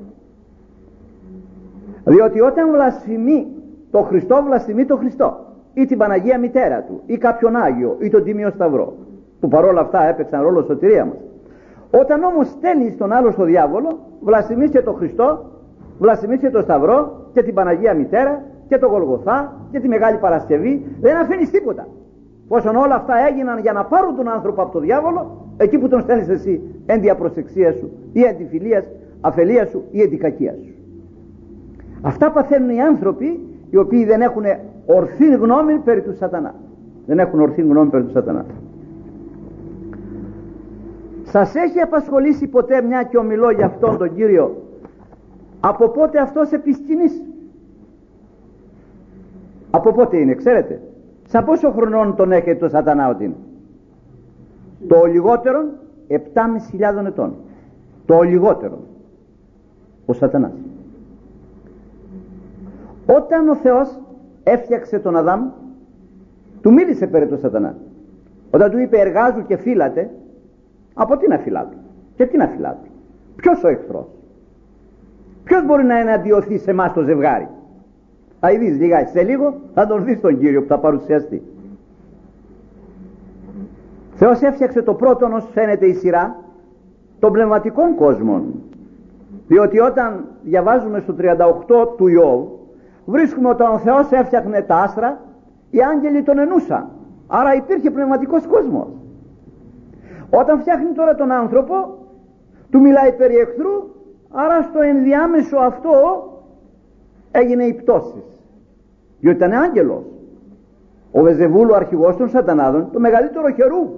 Διότι όταν βλασφημεί τον Χριστό, βλασφημεί τον Χριστό ή την Παναγία μητέρα του ή κάποιον Άγιο ή τον Τίμιο Σταυρό, που παρόλα αυτά έπαιξαν ρόλο σωτηρία μας. Όταν όμως στέλνεις τον άλλο στο διάβολο, βλασφημείς και τον Χριστό, βλασφημείς και τον Σταυρό και την Παναγία μητέρα και τον Γολγοθά και τη Μεγάλη Παρασκευή, δεν αφήνεις τίποτα. Πόσον όλα αυτά έγιναν για να πάρουν τον άνθρωπο από το διάβολο, εκεί που τον στέλνεις εσύ εν τη απροσεξία σου ή εν τη φιλίας, αφελία σου ή εν τη κακία σου. Αυτά παθαίνουν οι άνθρωποι οι οποίοι δεν έχουν ορθή γνώμη περί του σατανά. Δεν έχουν ορθή γνώμη περί του σατανά. Σας έχει απασχολήσει ποτέ, μια και ομιλώ για αυτόν τον Κύριο, από πότε αυτός επισκηνής? Από πότε είναι, ξέρετε? Σαν πόσο χρονών τον έχετε το σατανά ότι είναι? Το λιγότερο επτάμισι χιλιάδων ετών. Το λιγότερο ο σατανάς. Όταν ο Θεός έφτιαξε τον Αδάμ, του μίλησε περί του σατανά. Όταν του είπε εργάζου και φύλατε, από τι να φυλάτω και τι να φυλάτω? Ποιος ο εχθρός? Ποιος μπορεί να εναντιωθεί σε εμάς το ζευγάρι? Θα δεις λιγάκι, σε λίγο θα τον δεις τον Κύριο που θα παρουσιαστεί. Θεός έφτιαξε το πρώτον, ως φαίνεται η σειρά, των πνευματικών κόσμων. Διότι όταν διαβάζουμε στο τριάντα οκτώ του Ιώβ, βρίσκουμε όταν ο Θεός έφτιαχνε τα άστρα, οι άγγελοι τον ενούσαν. Άρα υπήρχε πνευματικός κόσμος. Όταν φτιάχνει τώρα τον άνθρωπο, του μιλάει περί εχθρού, άρα στο ενδιάμεσο αυτό έγινε η πτώση. Διότι ήταν άγγελος. Ο Βεζεβούλου, ο αρχηγός των σατανάδων, το μεγαλύτερο χερού.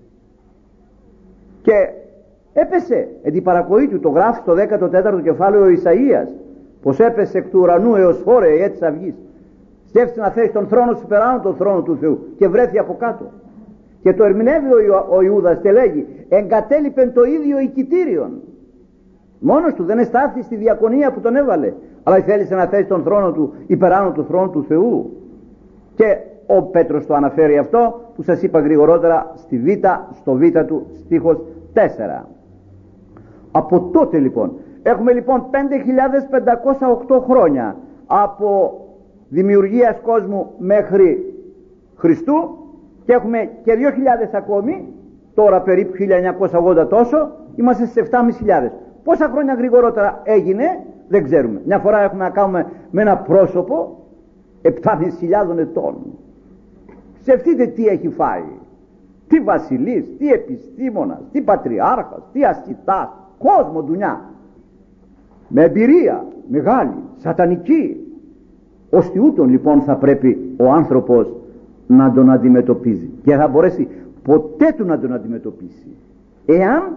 Και έπεσε, εν την παρακοή του, το γράφει στο δέκατο τέταρτο κεφάλαιο ο Ισαΐας, πως έπεσε εκ του ουρανού έως φόρε έτσι αυγής. Σκέφτησε να θέσει τον θρόνο σου περάνω τον θρόνο του Θεού και βρέθη από κάτω. Και το ερμηνεύει ο, ο Ιούδας και λέγει, εγκατέλειπεν το ίδιο οικητήριον. Μόνος του, δεν εστάθη στη διακονία που τον έβαλε, αλλά θέλησε να θέσει τον θρόνο του υπεράνω του θρόνου του Θεού. Και ο Πέτρος το αναφέρει αυτό που σας είπα γρηγορότερα στη Β, στο Β του στίχος τέσσερα. Από τότε λοιπόν έχουμε λοιπόν πέντε χιλιάδες πεντακόσια οκτώ χρόνια από δημιουργίας κόσμου μέχρι Χριστού και έχουμε και δύο χιλιάδες ακόμη, τώρα περίπου χίλια εννιακόσια ογδόντα τόσο, είμαστε στις επτά χιλιάδες πεντακόσια. Πόσα χρόνια γρηγορότερα έγινε δεν ξέρουμε. Μια φορά έχουμε να κάνουμε με ένα πρόσωπο επτά χιλιάδες ετών. Σκεφτείτε τι έχει φάει, τι βασιλής, τι επιστήμονας, τι πατριάρχας, τι ασκητάς, κόσμο δουλειά, με εμπειρία μεγάλη, σατανική. Ώστε ούτων λοιπόν θα πρέπει ο άνθρωπος να τον αντιμετωπίζει και θα μπορέσει ποτέ του να τον αντιμετωπίσει εάν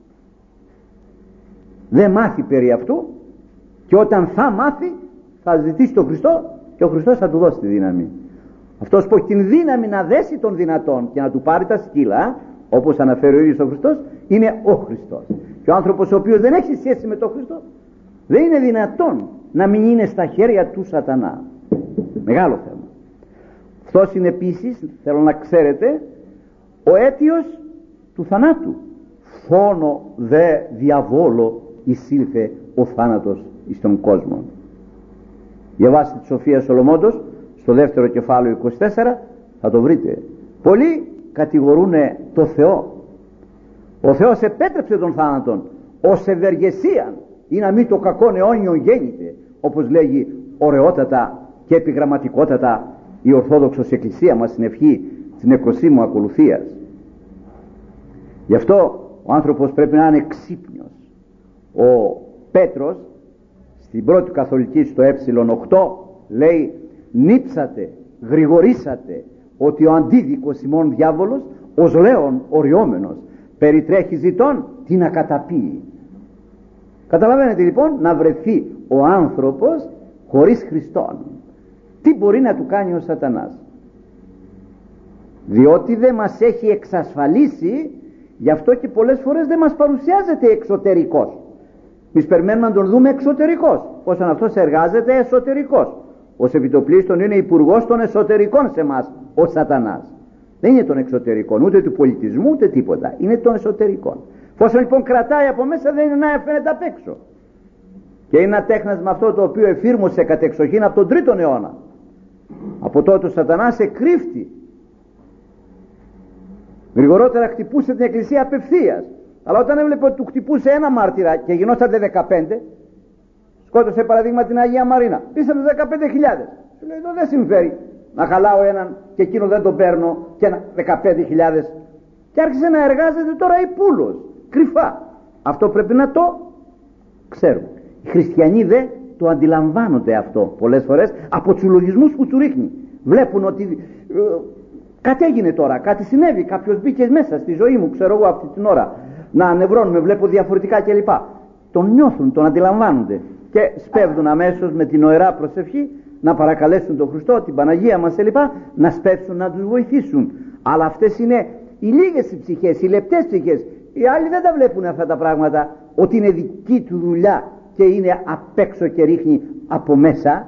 δεν μάθει περί αυτού, και όταν θα μάθει θα ζητήσει τον Χριστό και ο Χριστός θα του δώσει τη δύναμη. Αυτός που έχει την δύναμη να δέσει τον δυνατόν και να του πάρει τα σκύλα, όπως αναφέρει ο ίδιος ο Χριστός, είναι ο Χριστός. Και ο άνθρωπος ο οποίος δεν έχει σχέση με τον Χριστό, δεν είναι δυνατόν να μην είναι στα χέρια του σατανά. Μεγάλο θέμα. Αυτός είναι επίσης, θέλω να ξέρετε, ο αίτιος του θανάτου. Φόνο δε διαβόλο εισήλθε ο θάνατος εις τον κόσμο. Διαβάστε τη Σοφία Σολομώντος στο δεύτερο κεφάλαιο είκοσι τέσσερα, θα το βρείτε. Πολλοί κατηγορούν το Θεό. Ο Θεός επέτρεψε τον θάνατον ως ευεργεσία ή να μην το κακόν αιώνιον γέννηται, όπως λέγει ωραιότατα και επιγραμματικότατα η Ορθόδοξος Εκκλησία μας στην ευχή της νεκροσύμου ακολουθίας. Γι' αυτό ο άνθρωπος πρέπει να είναι ξύπνιος. Ο Πέτρος στην πρώτη καθολική στο ε οκτώ λέει: νύψατε, γρηγορήσατε, ότι ο αντίδικος ημών διάβολος ως λέον οριόμενος περιτρέχει ζητών τι να καταπίει. Καταλαβαίνετε λοιπόν, να βρεθεί ο άνθρωπος χωρίς Χριστόν, τι μπορεί να του κάνει ο σατανάς, διότι δεν μας έχει εξασφαλίσει. Γι' αυτό και πολλές φορές δεν μας παρουσιάζεται εξωτερικός. Εμείς περιμένουμε να τον δούμε εξωτερικός, πως αν αυτός εργάζεται εσωτερικός. Ως επιτοπλίστων είναι υπουργός των εσωτερικών σε εμάς ο σατανάς. Δεν είναι των εξωτερικών, ούτε του πολιτισμού ούτε τίποτα, είναι των εσωτερικών. Πόσο λοιπόν κρατάει από μέσα δεν είναι να φαίνεται απ' έξω. Και είναι ένα τέχνασμα αυτό το οποίο εφήρμοσε κατεξοχήν από τον τρίτον αιώνα. Από τότε ο σατανάς εκρύφτει. Γρηγορότερα χτυπούσε την εκκλησία απευθείας. Αλλά όταν έβλεπε ότι του χτυπούσε ένα μάρτυρα και γινόταν δεκαπέντε, σκότωσε παραδείγμα την Αγία Μαρίνα, πήσανε δεκαπέντε χιλιάδες. Του λέει: εδώ δεν συμφέρει να χαλάω έναν και εκείνο δεν τον παίρνω και ένα δεκαπέντε χιλιάδες. Και άρχισε να εργάζεται τώρα υπούλος, κρυφά. Αυτό πρέπει να το ξέρουμε. Οι χριστιανοί δε το αντιλαμβάνονται αυτό πολλές φορές από τους λογισμούς που του ρίχνει. Βλέπουν ότι ε, κάτι έγινε τώρα, κάτι συνέβη, κάποιος μπήκε μέσα στη ζωή μου, ξέρω εγώ αυτή την ώρα, να ανεβρώνουμε, βλέπω διαφορετικά κλπ. Τον νιώθουν, τον αντιλαμβάνονται και σπέβδουν αμέσως με την οερά προσευχή να παρακαλέσουν τον Χριστό, την Παναγία μας κλπ, να σπεύσουν να τους βοηθήσουν. Αλλά αυτές είναι οι λίγες οι ψυχές, οι λεπτές ψυχές. Οι άλλοι δεν τα βλέπουν αυτά τα πράγματα, ότι είναι δική του δουλειά και είναι απ' έξω και ρίχνει από μέσα.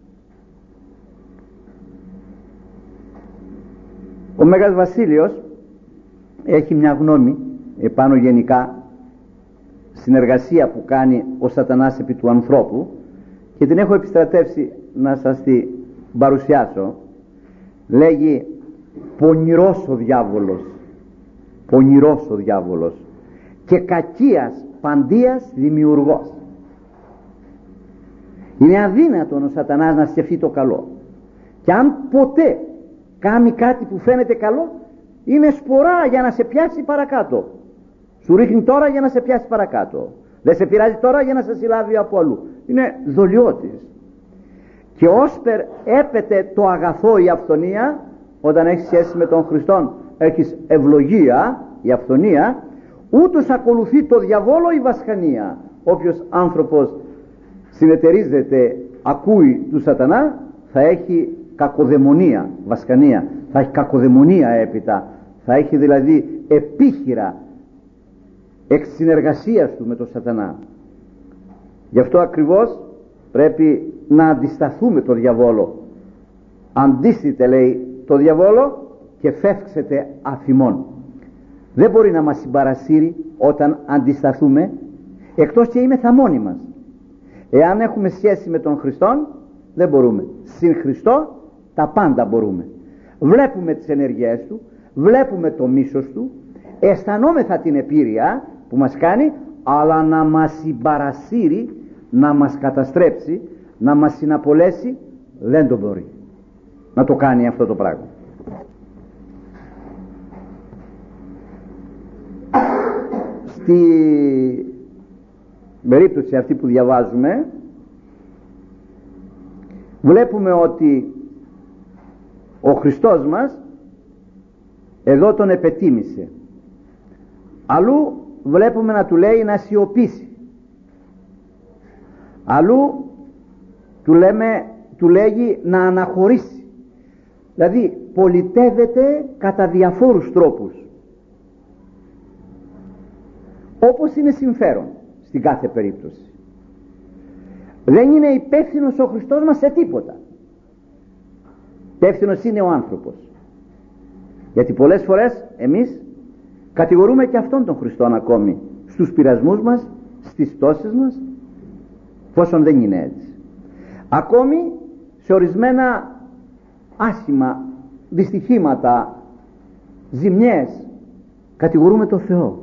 Ο Μέγας Βασίλειος έχει μια γνώμη επάνω γενικά συνεργασία που κάνει ο σατανάς επί του ανθρώπου και την έχω επιστρατεύσει να σας την παρουσιάσω. Λέγει: πονηρός ο διάβολος, πονηρός ο διάβολος και κακίας παντίας δημιουργός. Είναι αδύνατον ο σατανάς να σκεφτεί το καλό, και αν ποτέ κάνει κάτι που φαίνεται καλό, είναι σπορά για να σε πιάσει παρακάτω. Σου ρίχνει τώρα για να σε πιάσει παρακάτω. Δεν σε πειράζει τώρα για να σε συλλάβει από αλλού. Είναι δολιώτης. Και όσπερ έπεται το αγαθό η αυθονία, όταν έχεις σχέση με τον Χριστόν, έχεις ευλογία, η αυθονία, ούτως ακολουθεί το διαβόλο η βασκανία. Όποιος άνθρωπος συνεταιρίζεται, ακούει του σατανά, θα έχει κακοδαιμονία, βασκανία, θα έχει κακοδαιμονία έπειτα, θα έχει δηλαδή επίχειρα εξ συνεργασίας του με τον σατανά. Γι' αυτό ακριβώς πρέπει να αντισταθούμε το διαβόλο. Αντίστητε, λέει, το διαβόλο και φεύξετε αφημών. Δεν μπορεί να μας συμπαρασύρει όταν αντισταθούμε, εκτός και είμαστε μόνοι μας. Εάν έχουμε σχέση με τον Χριστόν, δεν μπορούμε. Συν Χριστό τα πάντα μπορούμε. Βλέπουμε τις ενέργειές του, βλέπουμε το μίσος του, αισθανόμεθα την επίρρεια που μας κάνει, αλλά να μας συμπαρασύρει, να μας καταστρέψει, να μας συναπολέσει, δεν το μπορεί να το κάνει αυτό το πράγμα. Στη περίπτωση αυτή που διαβάζουμε βλέπουμε ότι ο Χριστός μας εδώ τον επετίμησε. Αλλού βλέπουμε να του λέει να σιωπήσει, αλλού του, λέμε, του λέγει να αναχωρήσει. Δηλαδή πολιτεύεται κατά διαφόρους τρόπους, όπως είναι συμφέρον στην κάθε περίπτωση. Δεν είναι υπεύθυνος ο Χριστός μας σε τίποτα. Υπεύθυνος είναι ο άνθρωπος. Γιατί πολλές φορές εμείς κατηγορούμε και αυτόν τον Χριστόν ακόμη στους πειρασμούς μας, στις πτώσεις μας, πόσον δεν είναι έτσι. Ακόμη σε ορισμένα άσχημα δυστυχήματα, ζημιές, κατηγορούμε τον Θεό.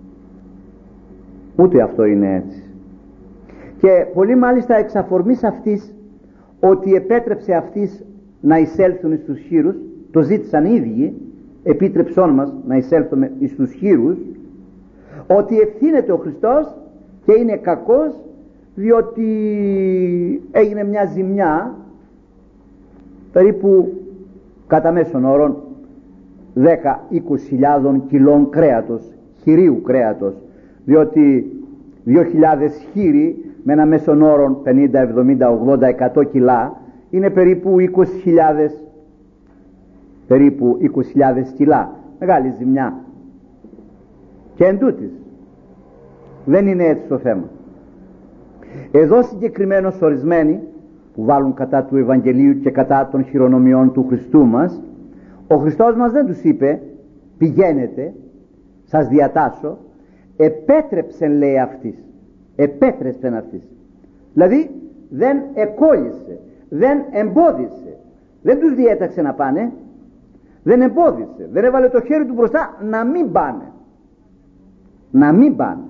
Ούτε αυτό είναι έτσι. Και πολύ μάλιστα εξ αφορμής αυτής, ότι επέτρεψε αυτής να εισέλθουν στους χείρους, το ζήτησαν οι ίδιοι, επίτρεψόν μας να εισέλθουμε στους χείρους, ότι ευθύνεται ο Χριστός και είναι κακός, διότι έγινε μια ζημιά περίπου κατά μέσον όρον δέκα με είκοσι χιλιάδων κιλών κρέατος, χειρίου κρέατος, διότι δύο χιλιάδες χείροι με ένα μέσον όρον πενήντα, εβδομήντα, ογδόντα, εκατό κιλά είναι περίπου είκοσι χιλιάδες, περίπου είκοσι χιλιάδες κιλά, μεγάλη ζημιά. Και εντούτοις δεν είναι έτσι το θέμα. Εδώ συγκεκριμένως ορισμένοι που βάλουν κατά του Ευαγγελίου και κατά των χειρονομιών του Χριστού μας, ο Χριστός μας δεν τους είπε πηγαίνετε, σας διατάσσω, επέτρεψεν, λέει αυτής, επέτρεψεν αυτής, δηλαδή δεν εκόλλησε, δεν εμπόδισε, δεν τους διέταξε να πάνε, δεν εμπόδισε, δεν έβαλε το χέρι του μπροστά να μην πάνε, να μην πάνε,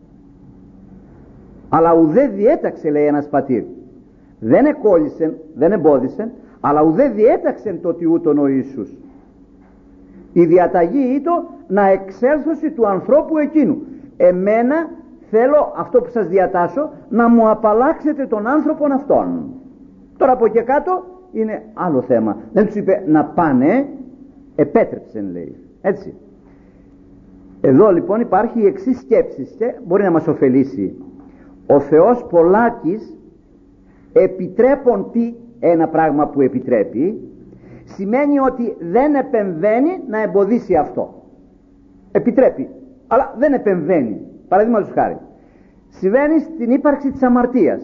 αλλά ουδέ διέταξε, λέει ένας πατήρ, δεν εκόλλησε, δεν εμπόδισε, αλλά ουδέ διέταξε το ότι ούτων ο Ιησούς. Η διαταγή ήταν να εξέλθωση του ανθρώπου εκείνου. Εμένα θέλω αυτό που σας διατάσσω, να μου απαλλάξετε τον άνθρωπον αυτόν. Τώρα από και κάτω είναι άλλο θέμα. Δεν τους είπε να πάνε, επέτρεψεν, λέει, έτσι. Εδώ λοιπόν υπάρχει η εξής σκέψη και μπορεί να μας ωφελήσει. Ο Θεός πολλάκις επιτρέπον τι, ένα πράγμα που επιτρέπει, σημαίνει ότι δεν επεμβαίνει να εμποδίσει αυτό. Επιτρέπει, αλλά δεν επεμβαίνει. Παραδείγματος χάρη, συμβαίνει στην ύπαρξη της αμαρτίας,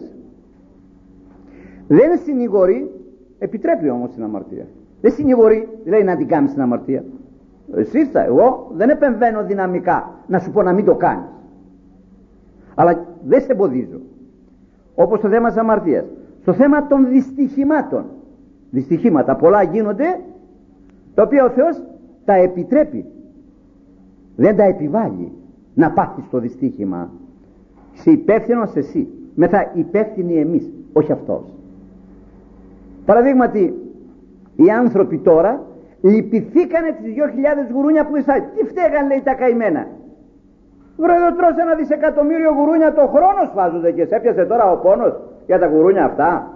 δεν συνηγορεί, επιτρέπει όμως την αμαρτία. Δεν συνηγορεί, λέει να την κάνεις την αμαρτία. Εσύ ήρθα, εγώ δεν επεμβαίνω δυναμικά να σου πω να μην το κάνεις, αλλά δεν σε εμποδίζω. Όπως το θέμα της αμαρτίας, στο θέμα των δυστυχημάτων, δυστυχήματα πολλά γίνονται, τα οποία ο Θεός τα επιτρέπει, δεν τα επιβάλλει να πάθεις το δυστύχημα. Είσαι υπεύθυνος εσύ, μετά υπεύθυνοι εμείς, όχι αυτός. Παραδείγματι, οι άνθρωποι τώρα λυπηθήκανε τις δυο χιλιάδες γουρούνια που εισάγει. Τι φταίγαν, λέει, τα καημένα. Βρε, εδώ τρως ένα δισεκατομμύριο γουρούνια το χρόνο σφάζονται και σε έπιασε τώρα ο πόνος για τα γουρούνια αυτά.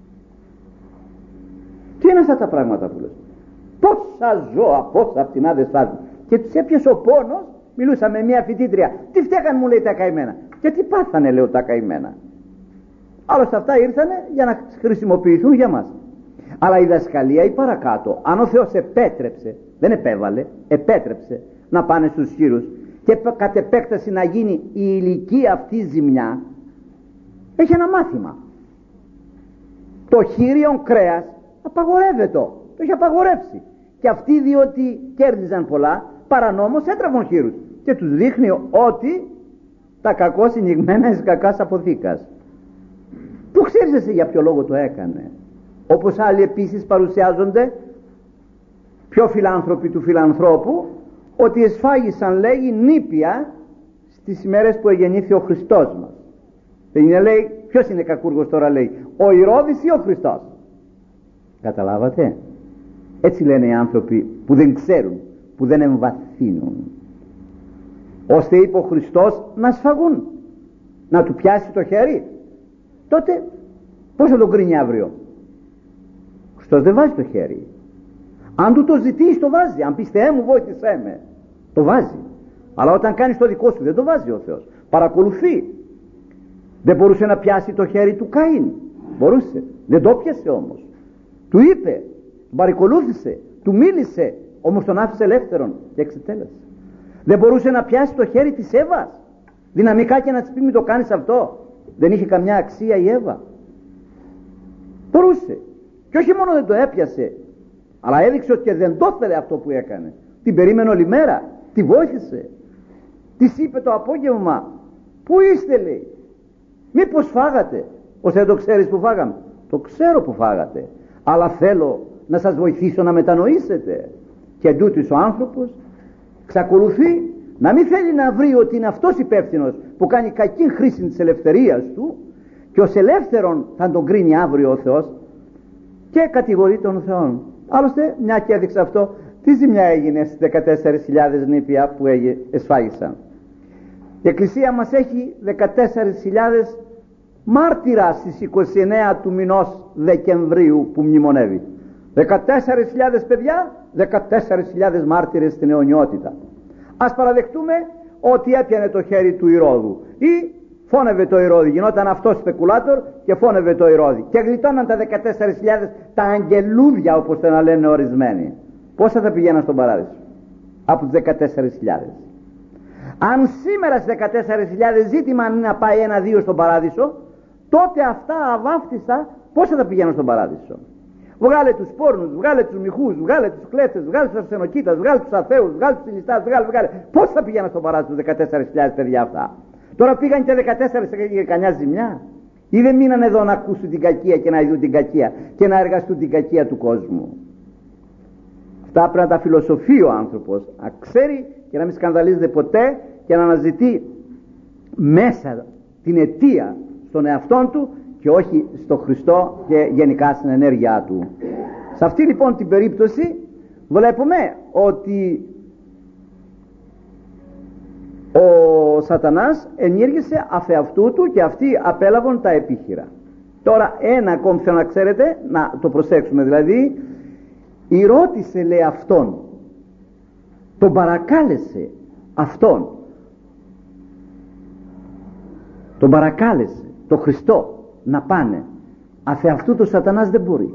Τι είναι αυτά τα πράγματα που λες? Πόσα ζώα, πόσα φτηνά δεν σφάζουν. Και τους έπιασε ο πόνος. Μιλούσα με μια φοιτήτρια. Τι φταίγαν, μου λέει, τα καημένα. Και τι πάθανε, λέω, τα καημένα. Άλλωστε αυτά ήρθανε για να χρησιμοποιηθούν για μας. Αλλά η δασκαλία ή παρακάτω, αν ο Θεός επέτρεψε, δεν επέβαλε, επέτρεψε να πάνε στους χείρους και κατ' επέκταση να γίνει η ηλικία αυτή ζημιά, έχει ένα μάθημα. Το χείριον κρέας απαγορεύεται, το έχει απαγορεύσει. Και αυτοί, διότι κέρδιζαν πολλά, παρανόμως έτραβαν χείρους και τους δείχνει ότι τα κακό συνηγμένα εις κακάς αποθήκας. Πού ξέρεις εσύ για ποιο λόγο το έκανε? Όπως άλλοι επίσης παρουσιάζονται, πιο φιλάνθρωποι του φιλανθρώπου, ότι εσφάγισαν, λέει, νήπια στις ημέρες που εγεννήθη ο Χριστός μας. Δεν είναι, λέει, ποιος είναι κακούργος τώρα, λέει, ο Ηρώδης ή ο Χριστός? Καταλάβατε? Έτσι λένε οι άνθρωποι που δεν ξέρουν, που δεν εμβαθύνουν. Ώστε είπε ο Χριστός να σφαγούν, να του πιάσει το χέρι. Τότε πώς θα τον κρίνει αύριο? Ο Χριστός δεν βάζει το χέρι. Αν του το ζητήσει το βάζει. Αν πει Θεέ μου βοήθησέ με, το βάζει. Αλλά όταν κάνεις το δικό σου δεν το βάζει ο Θεός. Παρακολουθεί. Δεν μπορούσε να πιάσει το χέρι του Καΐν? Μπορούσε. Δεν το πιάσε όμως. Του είπε, τον παρακολούθησε, του μίλησε, όμως τον άφησε ελεύθερον και εξετέλεσε. Δεν μπορούσε να πιάσει το χέρι της Εύας δυναμικά και να της πει μην το κάνεις αυτό? Δεν είχε καμιά αξία η Εύα? Μπορούσε. Και όχι μόνο δεν το έπιασε, αλλά έδειξε ότι και δεν το ήθελε αυτό που έκανε. Την περίμενε όλη μέρα, τη βοήθησε. Της είπε το απόγευμα, πού είστε, λέει? Μήπως φάγατε? Ώστε δεν το ξέρεις που φάγαμε? Το ξέρω που φάγατε, αλλά θέλω να σας βοηθήσω να μετανοήσετε. Και εντούτοις ο άνθρωπος εξακολουθεί να μην θέλει να βρει ότι είναι αυτός υπεύθυνος που κάνει κακή χρήση της ελευθερίας του, και ως ελεύθερον θα τον κρίνει αύριο ο Θεός, και κατηγορεί τον Θεό. Άλλωστε, μια και έδειξε αυτό, τι ζημιά έγινε στις δεκατέσσερις χιλιάδες νήπια που εσφάγισαν? Η Εκκλησία μας έχει δεκατέσσερις χιλιάδες μάρτυρα στις είκοσι εννέα του μηνός Δεκεμβρίου που μνημονεύει. δεκατέσσερις χιλιάδες παιδιά, δεκατέσσερις χιλιάδες μάρτυρες στην αιωνιότητα. Ας παραδεχτούμε ότι έπιανε το χέρι του Ηρώδου ή φώνευε το Ηρώδη, γινόταν αυτός σπεκουλάτορ και φώνευε το Ηρώδη και γλιτώναν τα δεκατέσσερις χιλιάδες, τα αγγελούδια όπως το να λένε ορισμένοι. Πόσα θα πηγαίναν στον παράδεισο από τους δεκατέσσερις χιλιάδες? Αν σήμερα στις δεκατέσσερις χιλιάδες ζήτημα είναι να πάει ένα-δύο στον παράδεισο, τότε αυτά αβάφτιστα πόσα θα πηγαίνουν στον παράδεισο? Βγάλε τους πόρνους, βγάλε τους μιχούς, βγάλε τους κλέφτες, βγάλε τους αρσενοκοίτας, βγάλε τους αθέους, βγάλε τους ηλιστάς, βγάλε, βγάλε. Πώς θα πηγαίνουν στον παράδεισο δεκατέσσερις χιλιάδες παιδιά αυτά? Τώρα πήγαν και δεκατέσσερις και κανιά ζημιά? Ή δεν μείναν εδώ να ακούσουν την κακία και να ειδούν την κακία και να εργαστούν την κακία του κόσμου? Αυτά πρέπει να τα φιλοσοφεί ο άνθρωπος, να ξέρει και να μην σκανδαλίζεται ποτέ και να αναζητεί μέσα την αιτία στον εαυτόν του και όχι στο Χριστό και γενικά στην ενέργειά του. Σε αυτή λοιπόν την περίπτωση βλέπουμε ότι ο Σατανάς ενήργησε αφεαυτού του και αυτοί απέλαβαν τα επίχειρα. Τώρα ένα ακόμη θέλω να ξέρετε, να το προσέξουμε, δηλαδή ρώτησε, λέει, αυτόν, τον παρακάλεσε αυτόν, τον παρακάλεσε το Χριστό να πάνε. Αφεαυτού το Σατανάς δεν μπορεί.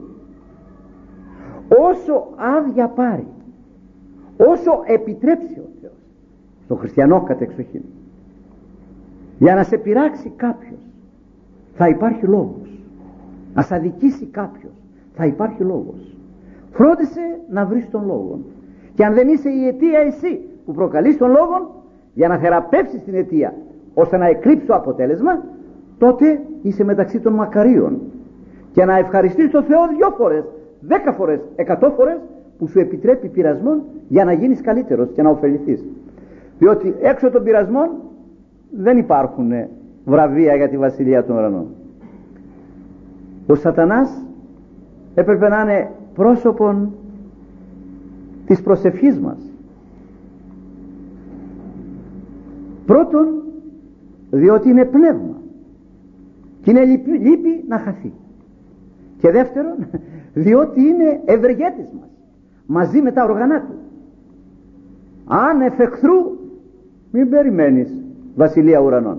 Όσο άδεια πάρει, όσο επιτρέψει ο Θεός στο χριστιανό κατεξοχήν, για να σε πειράξει κάποιος θα υπάρχει λόγος, να σε αδικήσει κάποιος θα υπάρχει λόγος. Φρόντισε να βρεις τον λόγο, και αν δεν είσαι η αιτία εσύ που προκαλείς τον λόγο, για να θεραπεύσεις την αιτία ώστε να εκλείψει το αποτέλεσμα, τότε είσαι μεταξύ των μακαρίων, και να ευχαριστείς τον Θεό δυο φορές, δέκα φορές, εκατό φορές που σου επιτρέπει πειρασμόν για να γίνεις καλύτερος και να ωφεληθείς. Διότι έξω των πειρασμών δεν υπάρχουν βραβεία για τη βασιλεία των ουρανών. Ο Σατανάς έπρεπε να είναι πρόσωπον της προσευχής μας. Πρώτον, διότι είναι πνεύμα και είναι λύπη, λύπη να χαθεί. Και δεύτερον, διότι είναι ευεργέτης μας μαζί με τα οργανά του. Αν εφ' εχθρού μην περιμένεις βασιλεία ουρανών.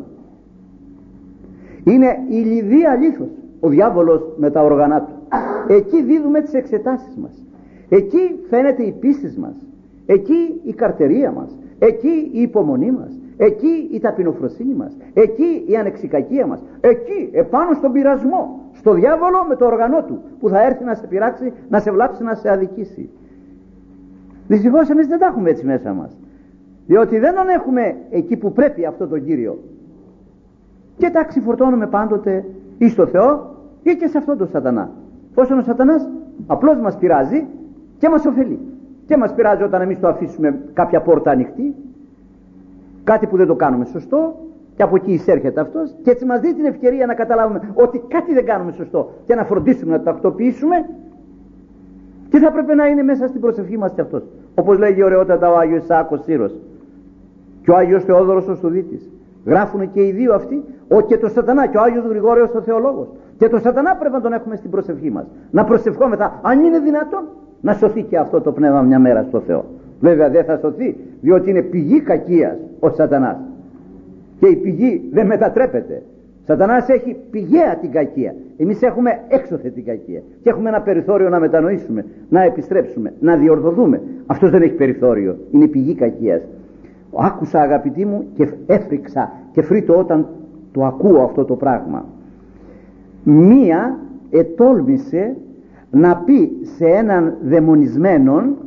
Είναι η λιδία λίθος ο διάβολος με τα οργανά του. Εκεί δίδουμε τις εξετάσεις μας, εκεί φαίνεται η πίστη μας, εκεί η καρτερία μας, εκεί η υπομονή μας, εκεί η ταπεινοφροσύνη μας, εκεί η ανεξικακία μας, εκεί επάνω στον πειρασμό, στο διάβολο με το οργανό του που θα έρθει να σε πειράξει, να σε βλάψει, να σε αδικήσει. Δυστυχώς εμείς δεν τα έχουμε έτσι μέσα μας, διότι δεν τον έχουμε εκεί που πρέπει αυτό τον Κύριο, και τα ξεφορτώνουμε πάντοτε ή στο Θεό ή και σε αυτόν τον Σατανά. Πόσο ο σατανάς απλώς μας πειράζει και μας ωφελεί. Και μας πειράζει όταν εμείς το αφήσουμε κάποια πόρτα ανοιχτή, κάτι που δεν το κάνουμε σωστό, και από εκεί εισέρχεται αυτός, και έτσι μας δίνει την ευκαιρία να καταλάβουμε ότι κάτι δεν κάνουμε σωστό και να φροντίσουμε να το τακτοποιήσουμε, και θα πρέπει να είναι μέσα στην προσευχή μας και αυτός. Όπως λέγει ωραιότατα ο Άγιος Ισαάκος Σύρος και ο Άγιος Θεόδωρος ο Στουδίτης. Γράφουν και οι δύο αυτοί, ο, και το σατανά και ο Άγιος Γρηγόριος ο Θεολόγος. Και το σατανά πρέπει να τον έχουμε στην προσευχή μας. Να προσευχόμεθα, αν είναι δυνατόν, να σωθεί και αυτό το πνεύμα μια μέρα στο Θεό. Βέβαια δεν θα σωθεί, διότι είναι πηγή κακίας ο σατανάς. Και η πηγή δεν μετατρέπεται. Σατανάς έχει πηγαία την κακία. Εμείς έχουμε έξωθε την κακία. Και έχουμε ένα περιθώριο να μετανοήσουμε, να επιστρέψουμε, να διορθωθούμε. Αυτός δεν έχει περιθώριο. Είναι πηγή κακίας. Άκουσα, αγαπητοί μου, και έφρυξα και φρύτω όταν το ακούω αυτό το πράγμα. Μία ετόλμησε να πει σε έναν δαιμονισμένον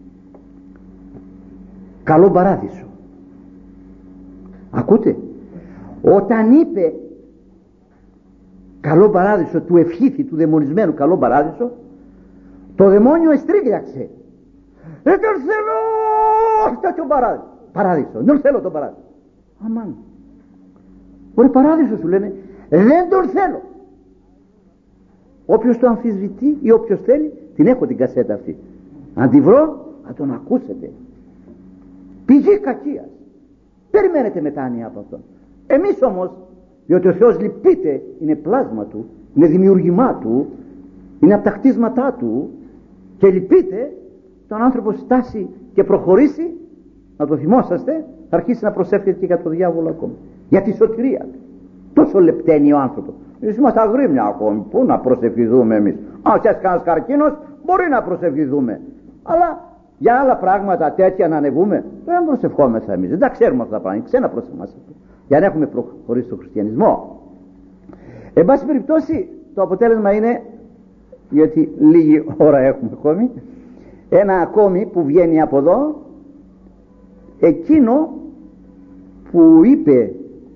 καλό παράδεισο. Ακούτε, όταν είπε καλό παράδεισο, του ευχήθη του δαιμονισμένου καλό παράδεισο, το δαιμόνιο εστρίγλιαξε. Δεν τον θέλω τέτοιο παράδεισο, παράδεισο. Δεν θέλω τον παράδεισο. Αμάν, ωραία, παράδεισο σου λένε, δεν τον θέλω. Όποιος το αμφισβητεί ή όποιος θέλει, την έχω την κασέτα αυτή, αν τη βρω να τον ακούσετε. Πηγή κακίας. Περιμένετε μετάνοια από αυτόν. Εμείς όμως, διότι ο Θεός λυπείται, είναι πλάσμα του, είναι δημιουργημά του, είναι από τα κτίσματά του, και λυπείται, τον άνθρωπο στάσει και προχωρήσει, να το θυμόσαστε, θα αρχίσει να προσεύχεται και για το διάβολο ακόμη, για τη σωτηρία. Τόσο λεπταίνει ο άνθρωπος. Εμείς είμαστε αγρίμια ακόμη. Πού να προσευχηθούμε εμείς? Αν πιάσει κανένας καρκίνος, μπορεί να προσευχηθούμε, αλλά για άλλα πράγματα τέτοια να ανεβούμε, δεν προσευχόμεθα εμείς. Δεν τα ξέρουμε αυτά τα πράγματα. Ξένα προσευχόμαστε για να έχουμε προχωρήσει στον χριστιανισμό. Εν πάση περιπτώσει, το αποτέλεσμα είναι, γιατί λίγη ώρα έχουμε ακόμη, ένα ακόμη που βγαίνει από εδώ, εκείνο που είπε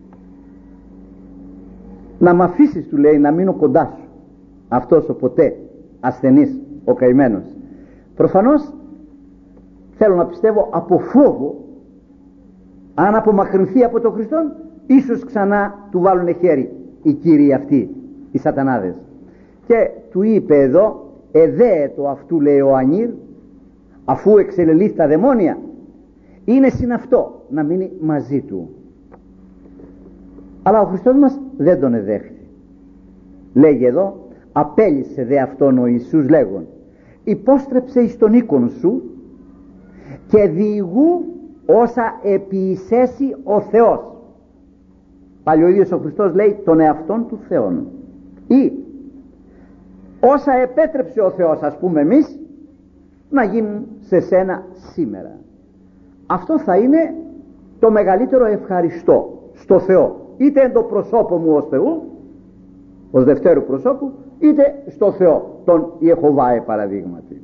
να μ' αφήσεις, του λέει, να μείνω κοντά σου, αυτός ο ποτέ ασθενής, ο καημένος, προφανώς θέλω να πιστεύω από φόβο, αν απομακρυνθεί από τον Χριστόν, ίσως ξανά του βάλουν χέρι οι κύριοι αυτοί, οι σατανάδες. Και του είπε εδώ, εδέετο αυτού, λέει ο Ανήρ, αφού εξελελεί τα δαιμόνια, είναι συν αυτό να μείνει μαζί του. Αλλά ο Χριστός μας δεν τον εδέχθη. Λέγει εδώ, απέλυσε δε αυτόν ο Ιησούς λέγον, υπόστρεψε εις τον οίκον σου και διηγού όσα επιεισέσει ο Θεός. Πάλι ο ίδιος ο Χριστός λέει τον εαυτόν του Θεόν, ή όσα επέτρεψε ο Θεός, ας πούμε εμείς, να γίνουν σε σένα σήμερα. Αυτό θα είναι το μεγαλύτερο ευχαριστώ στο Θεό, είτε εν το προσώπο μου ως Θεού, ως δευτέρου προσώπου, είτε στο Θεό, τον Ιεχωβάε παραδείγματι.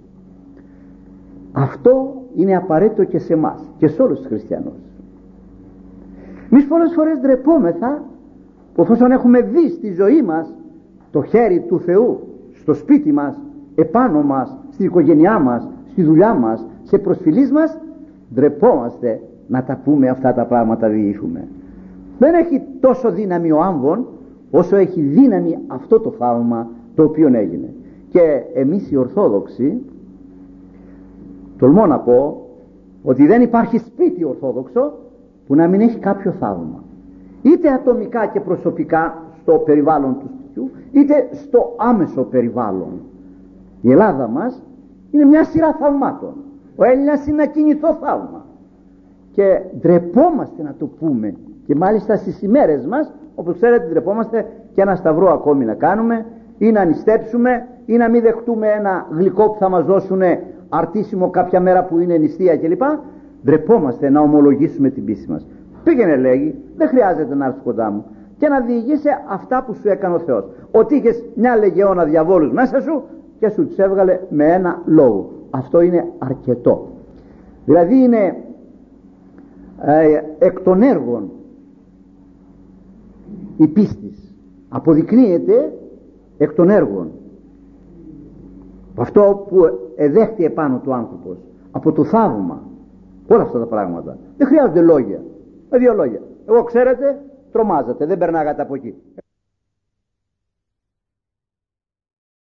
Αυτό είναι απαραίτητο και σε εμάς και σε όλους τους χριστιανούς. Εμείς πολλές φορές ντρεπόμεθα που εφόσον έχουμε δει στη ζωή μας το χέρι του Θεού στο σπίτι μας, επάνω μας, στην οικογένειά μας, στη δουλειά μας, σε προσφυλής μας, ντρεπόμαστε να τα πούμε αυτά τα πράγματα, διηγούμε. Δεν έχει τόσο δύναμη ο άμβων όσο έχει δύναμη αυτό το θαύμα το οποίο έγινε. Και εμείς οι Ορθόδοξοι, τολμώ να πω ότι δεν υπάρχει σπίτι ορθόδοξο που να μην έχει κάποιο θαύμα, είτε ατομικά και προσωπικά στο περιβάλλον του σπιτιού, είτε στο άμεσο περιβάλλον. Η Ελλάδα μας είναι μια σειρά θαυμάτων. Ο Έλληνας είναι ένα κινητό θαύμα και ντρεπόμαστε να το πούμε, και μάλιστα στις ημέρες μας, όπως ξέρετε, ντρεπόμαστε και ένα σταυρό ακόμη να κάνουμε, ή να νηστέψουμε, ή να μην δεχτούμε ένα γλυκό που θα μας δώσουν αρτήσιμο κάποια μέρα που είναι νηστεία κλπ. Ντρεπόμαστε να ομολογήσουμε την πίστη μας. Πήγαινε, λέγει, δεν χρειάζεται να έρθεις κοντά μου και να διηγήσει αυτά που σου έκανε ο Θεός, ότι είχες μια λεγεώνα διαβόλους μέσα σου και σου τους έβγαλε με ένα λόγο. Αυτό είναι αρκετό. Δηλαδή είναι ε, εκ των έργων η πίστη αποδεικνύεται εκ των έργων. αυτό που εδέχτηκε επάνω του άνθρωπος, από το θαύμα, όλα αυτά τα πράγματα. Δεν χρειάζονται λόγια, με δύο λόγια. Εγώ ξέρετε, τρομάζατε, δεν περνάγατε από εκεί.